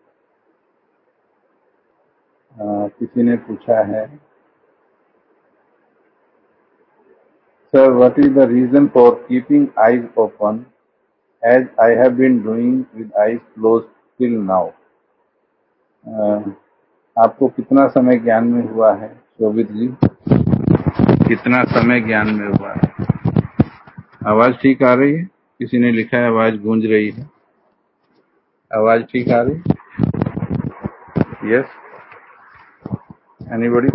किसी ने पूछा है, sir what is the reason for keeping eyes open as I have been doing with eyes close till now. आपको कितना समय ज्ञान में हुआ है शोभित जी, कितना समय ज्ञान में हुआ है? आवाज ठीक आ रही है? किसी ने लिखा है आवाज गूंज रही है। आवाज ठीक आ रही? Yes, anybody?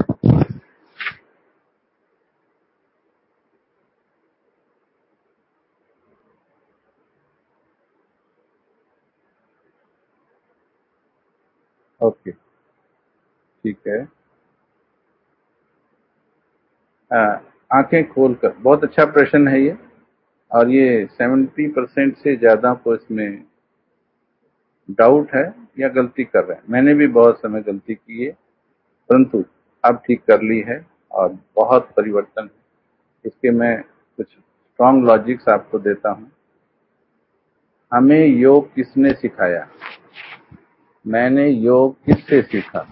ओके, ठीक है। आंखें खोलकर, बहुत अच्छा प्रश्न है ये, और ये सेवेंटी परसेंट से ज्यादा को इसमें डाउट है या गलती कर रहे हैं। मैंने भी बहुत समय गलती की है, परंतु अब ठीक कर ली है और बहुत परिवर्तन है। इसके मैं कुछ स्ट्रॉन्ग लॉजिक्स आपको देता हूं। हमें योग किसने सिखाया? मैंने योग किससे सीखा?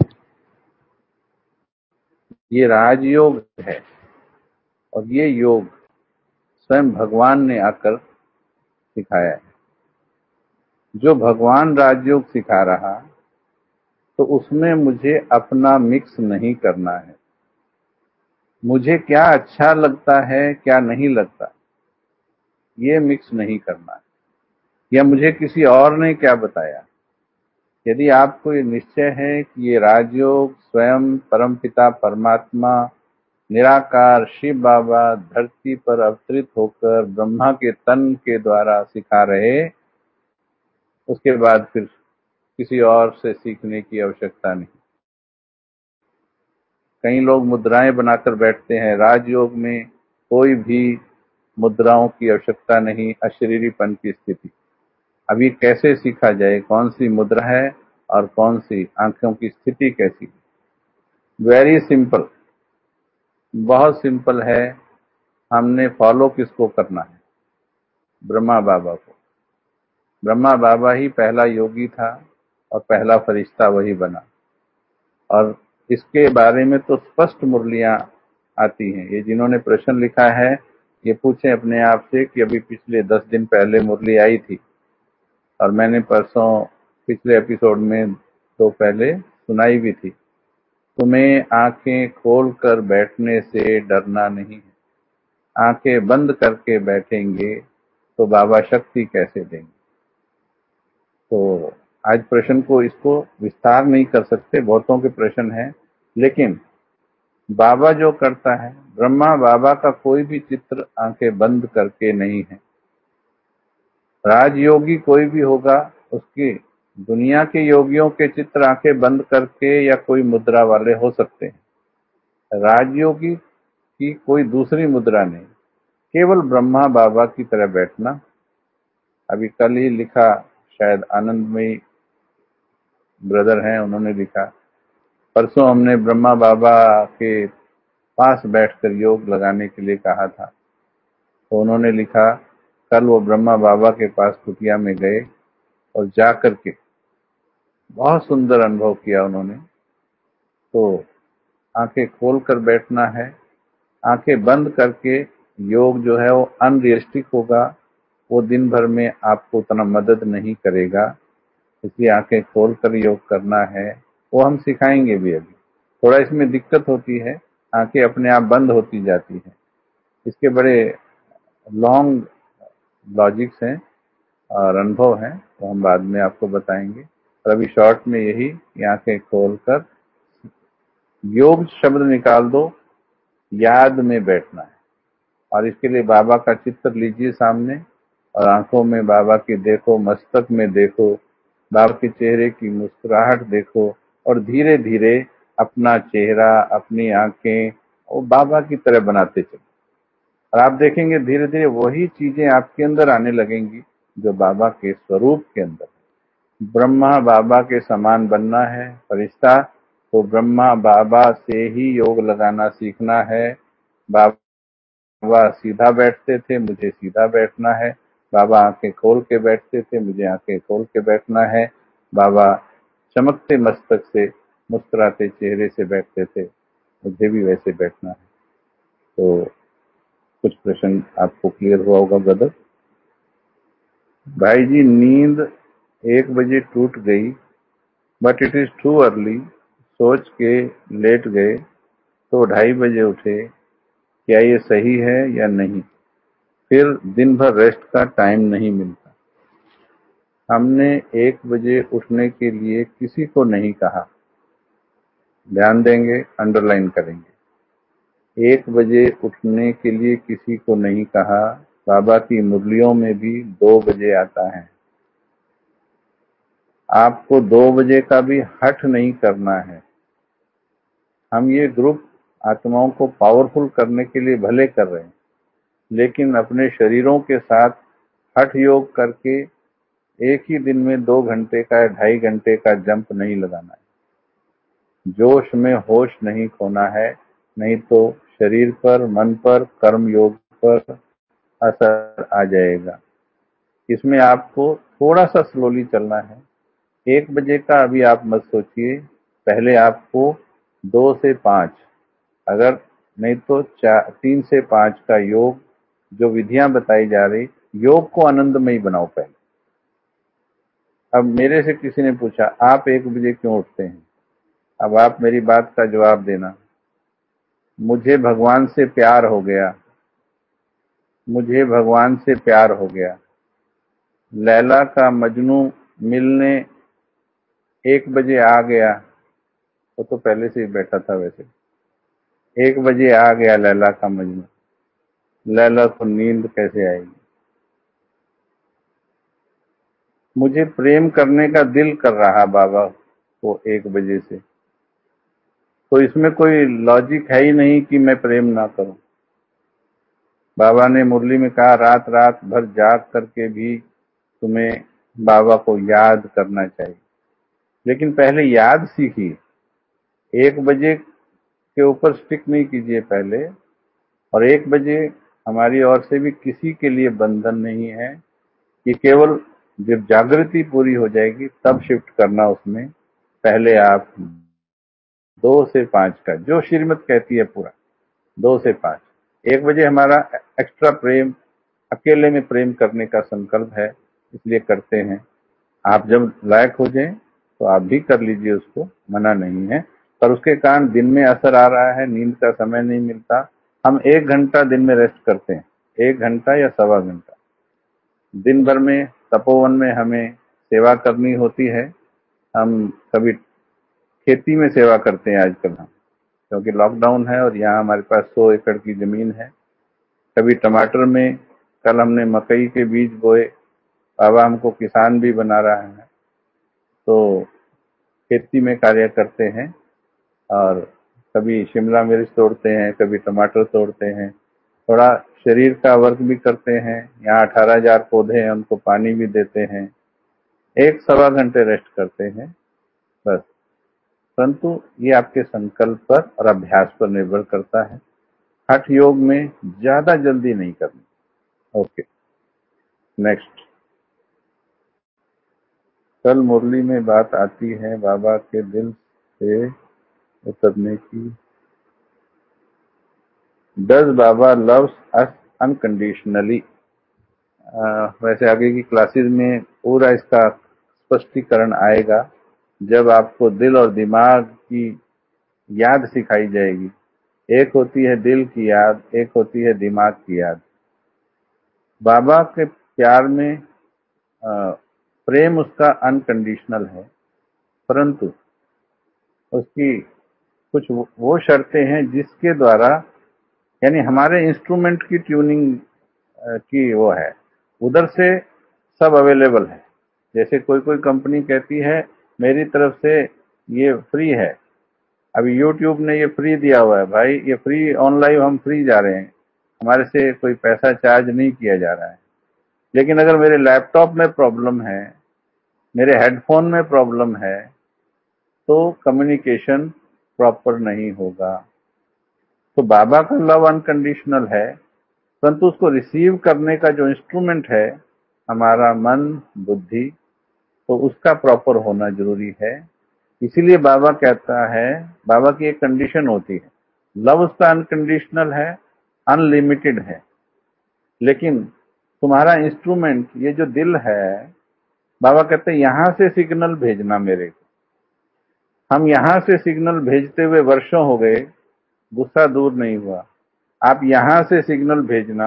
ये राजयोग है, और ये योग स्वयं भगवान ने आकर सिखाया है। जो भगवान राजयोग सिखा रहा, तो उसमें मुझे अपना मिक्स नहीं करना है। मुझे क्या अच्छा लगता है क्या नहीं लगता, ये मिक्स नहीं करना है, या मुझे किसी और ने क्या बताया। यदि आपको ये निश्चय है कि ये राजयोग स्वयं परमपिता परमात्मा निराकार शिव बाबा धरती पर अवतरित होकर ब्रह्मा के तन के द्वारा सिखा रहे, उसके बाद फिर किसी और से सीखने की आवश्यकता नहीं। कई लोग मुद्राएं बनाकर बैठते हैं, राजयोग में कोई भी मुद्राओं की आवश्यकता नहीं, अशरीरीपन की स्थिति। अभी कैसे सीखा जाए कौन सी मुद्रा है और कौन सी आंखों की स्थिति कैसी? वेरी सिंपल, बहुत सिंपल है। हमने फॉलो किसको करना है? ब्रह्मा बाबा को। ब्रह्मा बाबा ही पहला योगी था और पहला फरिश्ता वही बना, और इसके बारे में तो स्पष्ट मुरलियां आती हैं। ये जिन्होंने प्रश्न लिखा है, ये पूछें अपने आप से कि अभी पिछले दस दिन पहले मुरली आई थी, और मैंने परसों पिछले एपिसोड में तो पहले सुनाई भी थी। तुम्हें आंखें खोलकर बैठने से डरना नहीं है। आंखें बंद करके बैठेंगे तो बाबा शक्ति कैसे देंगे? तो आज प्रश्न को, इसको विस्तार नहीं कर सकते, बहुतों के प्रश्न हैं, लेकिन बाबा जो करता है, ब्रह्मा बाबा का कोई भी चित्र आंखें बंद करके नहीं है। राजयोगी कोई भी होगा, उसकी दुनिया के योगियों के चित्र आंखें बंद करके या कोई मुद्रा वाले हो सकते हैं। राजयोगी की कोई दूसरी मुद्रा नहीं, केवल ब्रह्मा बाबा की तरह बैठना। अभी कल ही लिखा, शायद आनंदमयी ब्रदर हैं, उन्होंने लिखा, परसों हमने ब्रह्मा बाबा के पास बैठकर योग लगाने के लिए कहा था। तो उन्होंने लिखा, कल वो ब्रह्मा बाबा के पास कुटिया में गए और जा करके बहुत सुंदर अनुभव किया उन्होंने। तो आंखें खोल कर बैठना है, आंखें बंद करके योग जो है वो अनरियलिस्टिक होगा, वो दिन भर में आपको उतना मदद नहीं करेगा, इसलिए आंखें खोल कर योग करना है। वो हम सिखाएंगे भी। अभी थोड़ा इसमें दिक्कत होती है, आंखें अपने आप बंद होती जाती हैं, इसके बड़े लॉन्ग लॉजिक्स हैं और अनुभव हैं, तो हम बाद में आपको बताएंगे। और अभी शॉर्ट में यही कि आंखें खोलकर योग शब्द निकाल दो, याद में बैठना है। और इसके लिए बाबा का चित्र लीजिए सामने और आंखों में बाबा की देखो, मस्तक में देखो, बाबा के चेहरे की मुस्कुराहट देखो और धीरे धीरे अपना चेहरा, अपनी आंखें वो बाबा की तरह बनाते चलो। और आप देखेंगे धीरे धीरे वही चीजें आपके अंदर आने लगेंगी जो बाबा के स्वरूप के अंदर। ब्रह्मा बाबा के समान बनना है फरिश्ता, तो ब्रह्मा बाबा से ही योग लगाना सीखना है। बाबा सीधा बैठते थे, मुझे सीधा बैठना है। बाबा आंखें खोल के बैठते थे, मुझे आंखें खोल के बैठना है। बाबा चमकते मस्तक से, मुस्कुराते चेहरे से बैठते थे, मुझे भी वैसे बैठना है। तो कुछ प्रश्न आपको क्लियर हुआ होगा ब्रदर। भाई जी, नींद एक बजे टूट गई, but it is too early, सोच के लेट गए तो ढाई बजे उठे, क्या ये सही है या नहीं? फिर दिन भर रेस्ट का टाइम नहीं मिलता। हमने एक बजे उठने के लिए किसी को नहीं कहा, ध्यान देंगे, अंडरलाइन करेंगे। एक बजे उठने के लिए किसी को नहीं कहा, बाबा की मुरलियों में भी दो बजे आता है। आपको दो बजे का भी हठ नहीं करना है। हम ये ग्रुप आत्माओं को पावरफुल करने के लिए भले कर रहे हैं, लेकिन अपने शरीरों के साथ हठ योग करके एक ही दिन में दो घंटे का या ढाई घंटे का जंप नहीं लगाना है। जोश में होश नहीं खोना है, नहीं तो शरीर पर, मन पर, कर्म योग पर असर आ जाएगा। इसमें आपको थोड़ा सा स्लोली चलना है। एक बजे का अभी आप मत सोचिए, पहले आपको दो से पाँच, अगर नहीं तो चार, तीन से पाँच का योग, जो विधियां बताई जा रही, योग को आनंदमयी बनाओ पहले। अब मेरे से किसी ने पूछा आप एक बजे क्यों उठते हैं, अब आप मेरी बात का जवाब देना। मुझे भगवान से प्यार हो गया, मुझे भगवान से प्यार हो गया। लैला का मजनू मिलने एक बजे आ गया, वो तो पहले से ही बैठा था वैसे। एक बजे आ गया लैला का मजनू, लैला को नींद कैसे आएगी? मुझे प्रेम करने का दिल कर रहा बाबा को एक बजे से, तो इसमें कोई लॉजिक है ही नहीं कि मैं प्रेम ना करूं। बाबा ने मुरली में कहा, रात रात भर जाग करके भी तुम्हें बाबा को याद करना चाहिए, लेकिन पहले याद सीखिए। एक बजे के ऊपर स्टिक नहीं कीजिए पहले। और एक बजे हमारी ओर से भी किसी के लिए बंधन नहीं है, ये केवल जब जागृति पूरी हो जाएगी तब शिफ्ट करना उसमें। पहले आप दो से पांच का जो श्रीमत कहती है पूरा, दो से पांच। एक बजे हमारा एक्स्ट्रा प्रेम, अकेले में प्रेम करने का संकल्प है, इसलिए करते हैं। आप जब लायक हो जाएं तो आप भी कर लीजिए, उसको मना नहीं है। पर उसके कारण दिन में असर आ रहा है, नींद का समय नहीं मिलता। हम एक घंटा दिन में रेस्ट करते हैं, एक घंटा या सवा घंटा। दिन भर में तपोवन में हमें सेवा करनी होती है। हम कभी खेती में सेवा करते हैं आजकल हम, क्योंकि लॉकडाउन है और यहाँ हमारे पास सौ एकड़ की जमीन है। कभी टमाटर में, कल हमने मकई के बीज बोए, बाबा हमको किसान भी बना रहा है, तो खेती में कार्य करते हैं। और कभी शिमला मिर्च तोड़ते हैं, कभी टमाटर तोड़ते हैं, थोड़ा शरीर का वर्क भी करते हैं। यहाँ अठारह हजार पौधे हैं, उनको पानी भी देते हैं। एक सवा घंटे रेस्ट करते हैं बस। परंतु ये आपके संकल्प पर और अभ्यास पर निर्भर करता है। हठ योग में ज्यादा जल्दी नहीं करनी। Okay, next. कल मुरली में बात आती है बाबा के दिल से उतरने की। Does Baba loves us unconditionally. वैसे आगे की क्लासेस में पूरा इसका स्पष्टीकरण आएगा जब आपको दिल और दिमाग की याद सिखाई जाएगी। एक होती है दिल की याद, एक होती है दिमाग की याद। बाबा के प्यार में आ, प्रेम उसका अनकंडीशनल है, परंतु उसकी कुछ वो शर्तें हैं जिसके द्वारा, यानी हमारे इंस्ट्रूमेंट की ट्यूनिंग की वो है, उधर से सब अवेलेबल है। जैसे कोई कोई कंपनी कहती है मेरी तरफ से ये फ्री है, अभी यूट्यूब ने ये फ्री दिया हुआ है, भाई ये फ्री ऑन लाइव हम फ्री जा रहे हैं, हमारे से कोई पैसा चार्ज नहीं किया जा रहा है। लेकिन अगर मेरे लैपटॉप में प्रॉब्लम है, मेरे हेडफोन में प्रॉब्लम है, तो कम्युनिकेशन प्रॉपर नहीं होगा। तो बाबा का लव अनकंडीशनल है, परंतु उसको रिसीव करने का जो इंस्ट्रूमेंट है हमारा मन, बुद्धि, तो उसका प्रॉपर होना जरूरी है। इसीलिए बाबा कहता है, बाबा की एक कंडीशन होती है, लव उसका अनकंडीशनल है, अनलिमिटेड है, लेकिन तुम्हारा इंस्ट्रूमेंट ये जो दिल है, बाबा कहते हैं यहां से सिग्नल भेजना मेरे को। हम यहां से सिग्नल भेजते हुए वर्षों हो गए, गुस्सा दूर नहीं हुआ। आप यहां से सिग्नल भेजना,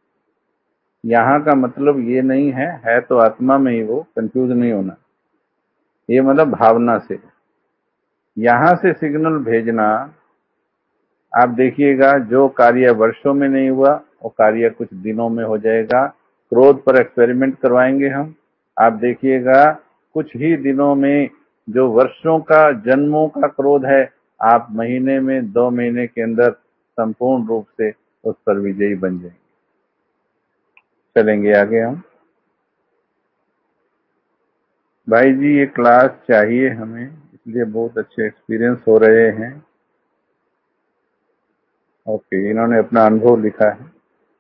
यहाँ का मतलब ये नहीं है, है तो आत्मा में ही, वो कंफ्यूज नहीं होना, ये मतलब भावना से यहां से सिग्नल भेजना। आप देखिएगा जो कार्य वर्षों में नहीं हुआ वो कार्य कुछ दिनों में हो जाएगा। क्रोध पर एक्सपेरिमेंट करवाएंगे हम, आप देखिएगा कुछ ही दिनों में जो वर्षों का, जन्मों का क्रोध है, आप महीने में, दो महीने के अंदर संपूर्ण रूप से उस पर विजयी बन जाएंगे। चलेंगे आगे हम। भाई जी ये क्लास चाहिए हमें, इसलिए बहुत अच्छे एक्सपीरियंस हो रहे हैं। ओके, इन्होंने अपना अनुभव लिखा है।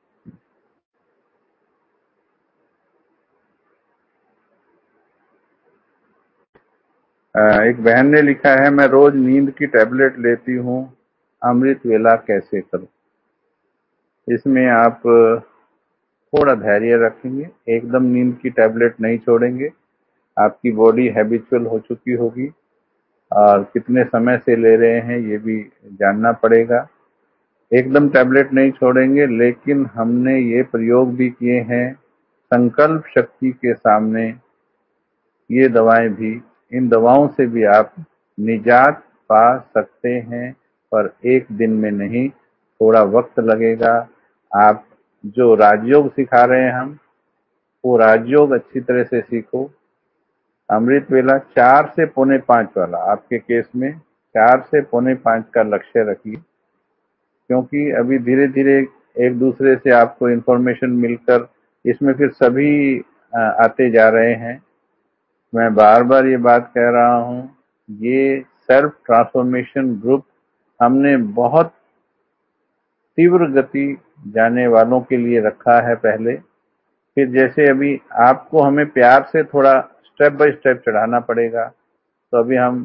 एक बहन ने लिखा है, मैं रोज नींद की टैबलेट लेती हूँ, अमृत वेला कैसे करूं। इसमें आप थोड़ा धैर्य रखेंगे, एकदम नींद की टैबलेट नहीं छोड़ेंगे। आपकी बॉडी हैबिचुअल हो चुकी होगी और कितने समय से ले रहे हैं ये भी जानना पड़ेगा। एकदम टैबलेट नहीं छोड़ेंगे, लेकिन हमने ये प्रयोग भी किए हैं, संकल्प शक्ति के सामने ये दवाएं भी, इन दवाओं से भी आप निजात पा सकते हैं, पर एक दिन में नहीं, थोड़ा वक्त लगेगा। आप जो राजयोग सिखा रहे हैं हम, वो राजयोग अच्छी तरह से सीखो। अमृत वेला चार से पौने पांच वाला, आपके केस में चार से पौने पांच का लक्ष्य रखिए, क्योंकि अभी धीरे धीरे एक दूसरे से आपको इंफॉर्मेशन मिलकर इसमें फिर सभी आते जा रहे हैं। मैं बार बार ये बात कह रहा हूँ, ये सेल्फ ट्रांसफॉर्मेशन ग्रुप हमने बहुत तीव्र गति जाने वालों के लिए रखा है पहले। फिर जैसे अभी आपको हमें प्यार से थोड़ा स्टेप बाय स्टेप चढ़ाना पड़ेगा, तो अभी हम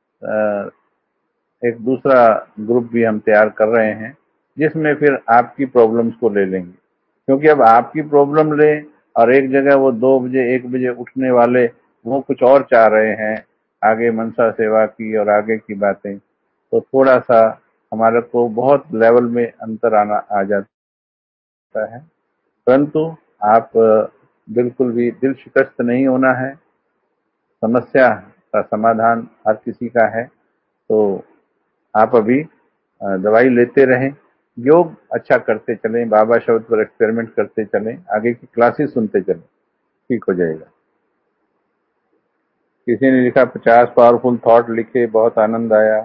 एक दूसरा ग्रुप भी हम तैयार कर रहे हैं, जिसमें फिर आपकी प्रॉब्लम्स को ले लेंगे। क्योंकि अब आपकी प्रॉब्लम ले और एक जगह वो दो बजे एक बजे उठने वाले वो कुछ और चाह रहे हैं, आगे मनसा सेवा की और आगे की बातें, तो थोड़ा सा हमारे को बहुत लेवल में अंतर आना आ जाता है। परंतु आप बिल्कुल भी दिल शिकस्त नहीं होना है, समस्या का समाधान हर किसी का है। तो आप अभी दवाई लेते रहें, योग अच्छा करते चलें, बाबा शब्द पर एक्सपेरिमेंट करते चलें, आगे की क्लासेस सुनते चलें, ठीक हो जाएगा। किसी ने लिखा पचास पावरफुल थॉट लिखे, बहुत आनंद आया।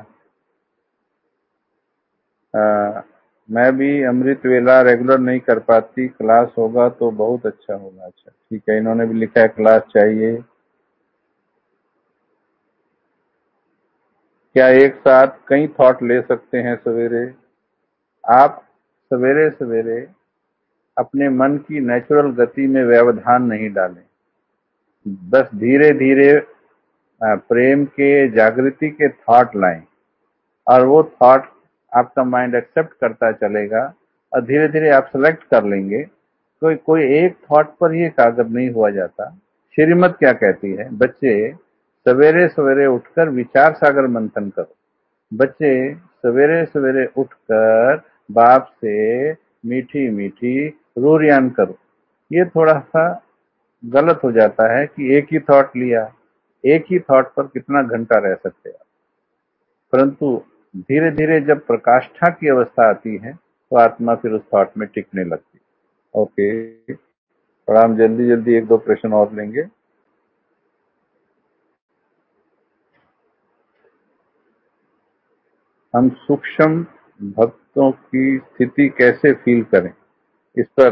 आ, मैं भी अमृत वेला रेगुलर नहीं कर पाती, क्लास होगा तो बहुत अच्छा होगा। अच्छा ठीक है, इन्होंने भी लिखा है क्लास चाहिए। क्या एक साथ कई थॉट ले सकते हैं सवेरे? आप सवेरे सवेरे अपने मन की नेचुरल गति में व्यवधान नहीं डालें, बस धीरे धीरे प्रेम के, जागृति के थॉट लाएं, और वो थॉट आपका माइंड एक्सेप्ट करता चलेगा, और धीरे धीरे आप सेलेक्ट कर लेंगे। कोई कोई एक थॉट पर ही एकाग्र नहीं हुआ जाता। श्रीमत क्या कहती है? बच्चे सवेरे सवेरे उठकर विचार सागर मंथन करो। बच्चे सवेरे सवेरे उठकर बाप से मीठी मीठी रूरियान करो। ये थोड़ा सा गलत हो जाता है कि एक ही थॉट लिया, एक ही थॉट पर कितना घंटा रह सकते हैं। परंतु धीरे धीरे जब प्रकाष्ठा की अवस्था आती है तो आत्मा फिर उस थॉट में टिकने लगती है। ओके, थोड़ा हम जल्दी जल्दी एक दो प्रश्न और लेंगे। हम सूक्ष्म भक्तों की स्थिति कैसे फील करें? इस पर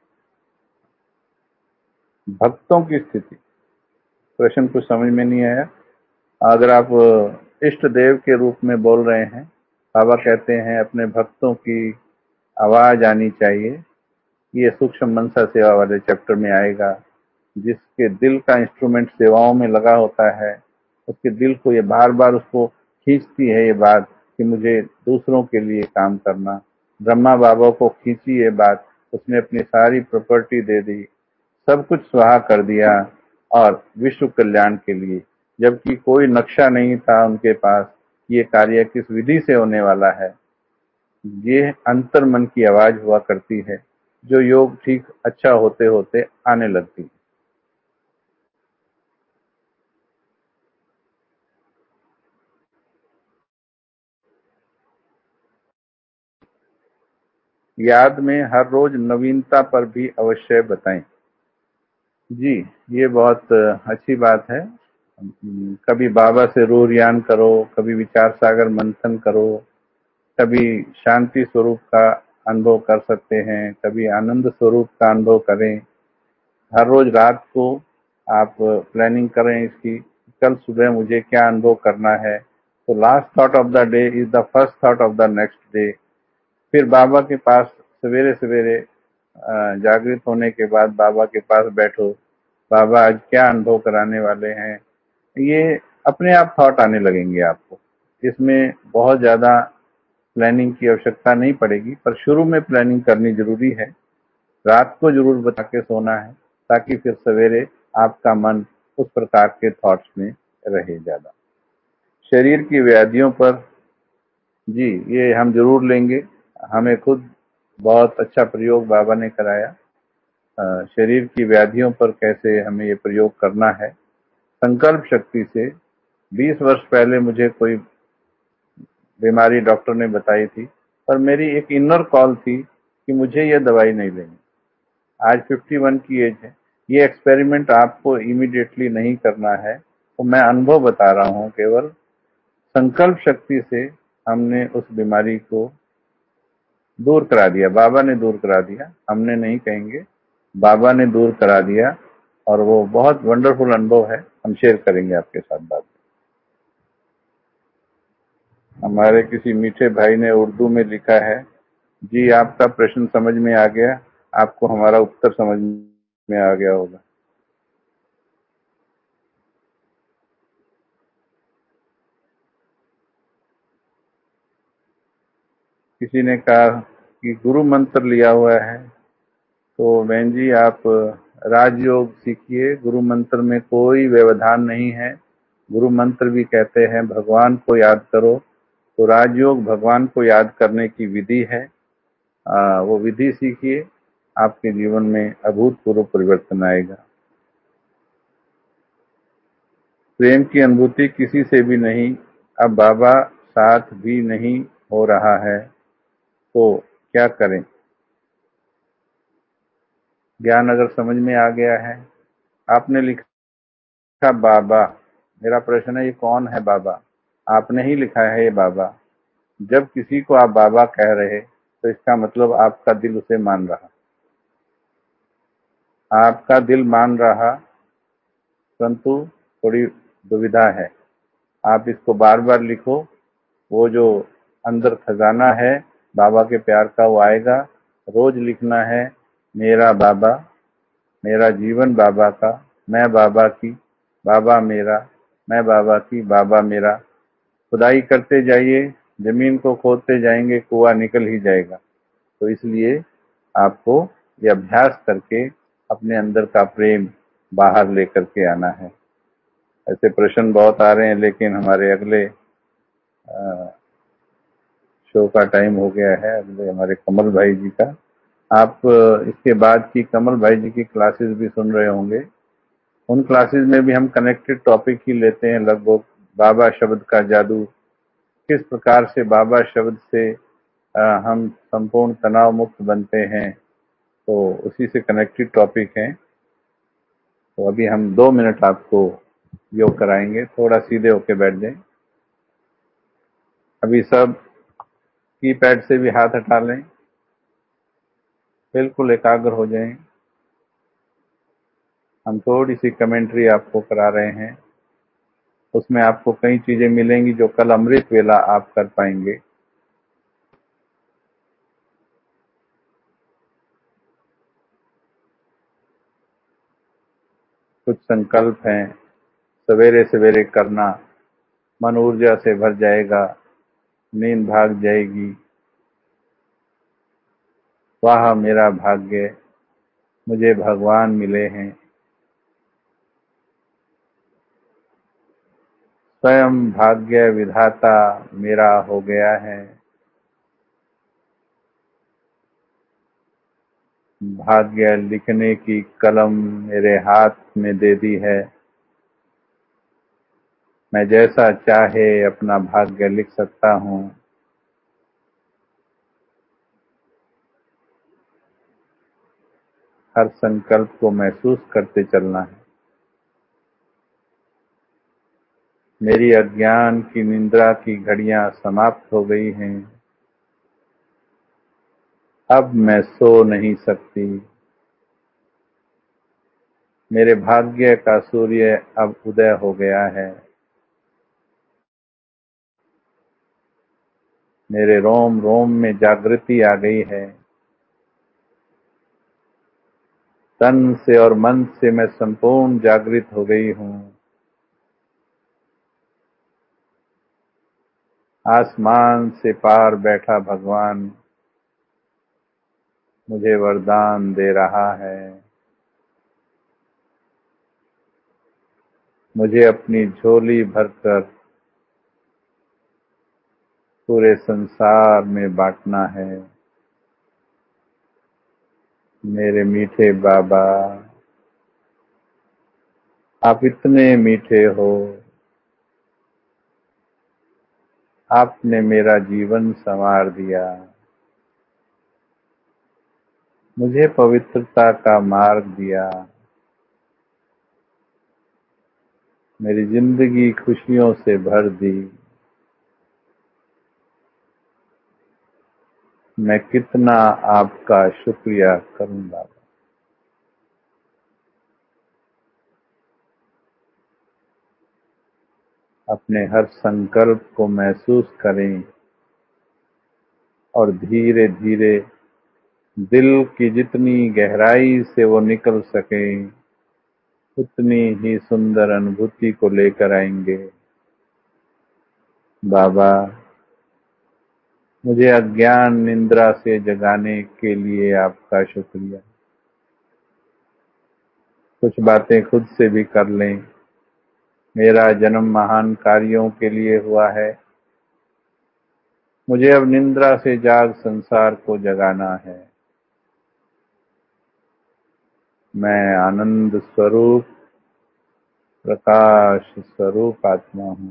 भक्तों की स्थिति, प्रश्न कुछ समझ में नहीं आया। अगर आप इष्ट देव के रूप में बोल रहे हैं, बाबा कहते हैं अपने भक्तों की आवाज आनी चाहिए, ये सूक्ष्म मनसा सेवा वाले चैप्टर में आएगा। जिसके दिल का इंस्ट्रूमेंट सेवाओं में लगा होता है, उसके दिल को ये बार बार उसको खींचती है ये बात कि मुझे दूसरों के लिए काम करना। ब्रह्मा बाबा को खींची ये बात, उसने अपनी सारी प्रॉपर्टी दे दी, सब कुछ स्वाहा कर दिया और विश्व कल्याण के लिए, जबकि कोई नक्शा नहीं था उनके पास ये कार्य किस विधि से होने वाला है। ये अंतर मन की आवाज हुआ करती है, जो योग ठीक अच्छा होते होते आने लगती है। याद में हर रोज नवीनता पर भी अवश्य बताएं। जी, ये बहुत अच्छी बात है। कभी बाबा से रूरियान करो, कभी विचार सागर मंथन करो, कभी शांति स्वरूप का अनुभव कर सकते हैं, कभी आनंद स्वरूप का अनुभव करें। हर रोज रात को आप प्लानिंग करें इसकी, कल सुबह मुझे क्या अनुभव करना है। तो last thought of the day is the first thought of the next day. फिर बाबा के पास सवेरे सवेरे जागृत होने के बाद बाबा के पास बैठो, बाबा आज क्या अनुभव कराने वाले हैं। ये अपने आप थॉट आने लगेंगे आपको। इसमें बहुत ज्यादा प्लानिंग की आवश्यकता नहीं पड़ेगी, पर शुरू में प्लानिंग करनी जरूरी है। रात को जरूर बता के सोना है, ताकि फिर सवेरे आपका मन उस प्रकार के थॉट्स में रहे ज्यादा। शरीर की व्याधियों पर जी, ये हम जरूर लेंगे। हमें खुद बहुत अच्छा प्रयोग बाबा ने कराया। शरीर की व्याधियों पर कैसे हमें ये प्रयोग करना है। संकल्प शक्ति से बीस वर्ष पहले मुझे कोई बीमारी डॉक्टर ने बताई थी, पर मेरी एक इनर कॉल थी कि मुझे ये दवाई नहीं लेनी। आज इक्यावन की एज है। ये एक्सपेरिमेंट आपको इमीडिएटली नहीं करना है, तो मैं अनुभव बता रहा हूँ। केवल संकल्प शक्ति से हमने उस बीमारी को दूर करा दिया। बाबा ने दूर करा दिया, हमने नहीं कहेंगे, बाबा ने दूर करा दिया। और वो बहुत वंडरफुल अनुभव है, हम शेयर करेंगे आपके साथ बात। हमारे किसी मीठे भाई ने उर्दू में लिखा है, जी आपका प्रश्न समझ में आ गया, आपको हमारा उत्तर समझ में आ गया होगा। किसी ने कहा कि गुरु मंत्र लिया हुआ है, तो बहन जी आप राजयोग सीखिए। गुरु मंत्र में कोई व्यवधान नहीं है। गुरु मंत्र भी कहते हैं भगवान को याद करो, तो राजयोग भगवान को याद करने की विधि है। आ, वो विधि सीखिए, आपके जीवन में अभूतपूर्व परिवर्तन आएगा। प्रेम की अनुभूति किसी से भी नहीं, अब बाबा साथ भी नहीं हो रहा है, तो क्या करें? ज्ञान अगर समझ में आ गया है। आपने लिखा बाबा, मेरा प्रश्न है ये कौन है बाबा? आपने ही लिखा है ये बाबा। जब किसी को आप बाबा कह रहे, तो इसका मतलब आपका दिल उसे मान रहा, आपका दिल मान रहा, परंतु थोड़ी दुविधा है। आप इसको बार बार लिखो। वो जो अंदर खजाना है बाबा के प्यार का वो आएगा। रोज लिखना है, मेरा बाबा, मेरा जीवन बाबा का, मैं बाबा की, बाबा मेरा, मैं बाबा की, बाबा मेरा। खुदाई करते जाइए, जमीन को खोदते जाएंगे, कुआं निकल ही जाएगा। तो इसलिए आपको ये अभ्यास करके अपने अंदर का प्रेम बाहर लेकर के आना है। ऐसे प्रश्न बहुत आ रहे हैं, लेकिन हमारे अगले शो का टाइम हो गया है। अगले हमारे कमल भाई जी का, आप इसके बाद की कमल भाई जी की क्लासेस भी सुन रहे होंगे। उन क्लासेस में भी हम कनेक्टेड टॉपिक ही लेते हैं लगभग। बाबा शब्द का जादू, किस प्रकार से बाबा शब्द से आ, हम संपूर्ण तनाव मुक्त बनते हैं, तो उसी से कनेक्टेड टॉपिक हैं। तो अभी हम दो मिनट आपको योग कराएंगे। थोड़ा सीधे होके बैठ जाएं। अभी सब कीपैड से भी हाथ हटा लें, बिल्कुल एकाग्र हो जाएं। हम थोड़ी सी कमेंट्री आपको करा रहे हैं, उसमें आपको कई चीजें मिलेंगी जो कल अमृत वेला आप कर पाएंगे। कुछ संकल्प हैं, सवेरे सवेरे करना, मन ऊर्जा से भर जाएगा, नींद भाग जाएगी। वाह मेरा भाग्य, मुझे भगवान मिले हैं। स्वयं भाग्य विधाता मेरा हो गया है। भाग्य लिखने की कलम मेरे हाथ में दे दी है। मैं जैसा चाहे अपना भाग्य लिख सकता हूँ। हर संकल्प को महसूस करते चलना है। मेरी अज्ञान की निद्रा की घड़ियां समाप्त हो गई हैं। अब मैं सो नहीं सकती। मेरे भाग्य का सूर्य अब उदय हो गया है। मेरे रोम रोम में जागृति आ गई है। तन से और मन से मैं संपूर्ण जागृत हो गई हूँ। आसमान से पार बैठा भगवान मुझे वरदान दे रहा है। मुझे अपनी झोली भरकर पूरे संसार में बांटना है। मेरे मीठे बाबा, आप इतने मीठे हो। आपने मेरा जीवन संवार दिया। मुझे पवित्रता का मार्ग दिया। मेरी जिंदगी खुशियों से भर दी। मैं कितना आपका शुक्रिया करूंगा। अपने हर संकल्प को महसूस करें और धीरे धीरे दिल की जितनी गहराई से वो निकल सके उतनी ही सुंदर अनुभूति को लेकर आएंगे। बाबा, मुझे अज्ञान निद्रा से जगाने के लिए आपका शुक्रिया। कुछ बातें खुद से भी कर लें। मेरा जन्म महान कार्यों के लिए हुआ है। मुझे अब निद्रा से जाग संसार को जगाना है। मैं आनंद स्वरूप प्रकाश स्वरूप आत्मा हूँ।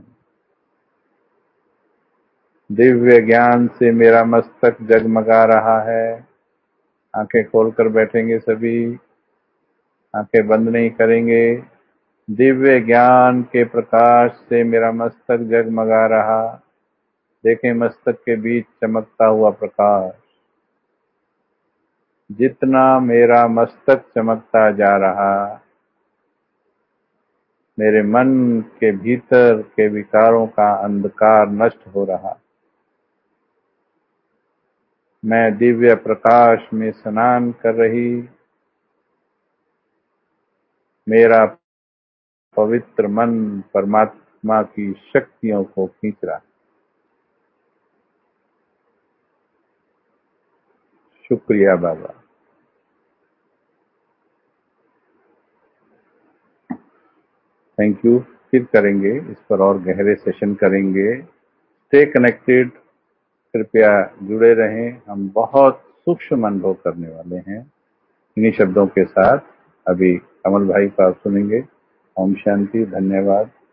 दिव्य ज्ञान से मेरा मस्तक जगमगा रहा है। आंखें खोलकर बैठेंगे सभी, आंखें बंद नहीं करेंगे। दिव्य ज्ञान के प्रकाश से मेरा मस्तक जगमगा रहा। देखें मस्तक के बीच चमकता हुआ प्रकाश। जितना मेरा मस्तक चमकता जा रहा, मेरे मन के भीतर के विकारों का अंधकार नष्ट हो रहा। मैं दिव्य प्रकाश में स्नान कर रही। मेरा पवित्र मन परमात्मा की शक्तियों को खींच रहा। शुक्रिया बाबा। Thank you. फिर करेंगे इस पर और गहरे सेशन करेंगे। स्टे कनेक्टेड, कृपया जुड़े रहें। हम बहुत सूक्ष्म अनुभव करने वाले हैं इन्हीं शब्दों के साथ। अभी कमल भाई का सुनेंगे। ओम शांति। धन्यवाद।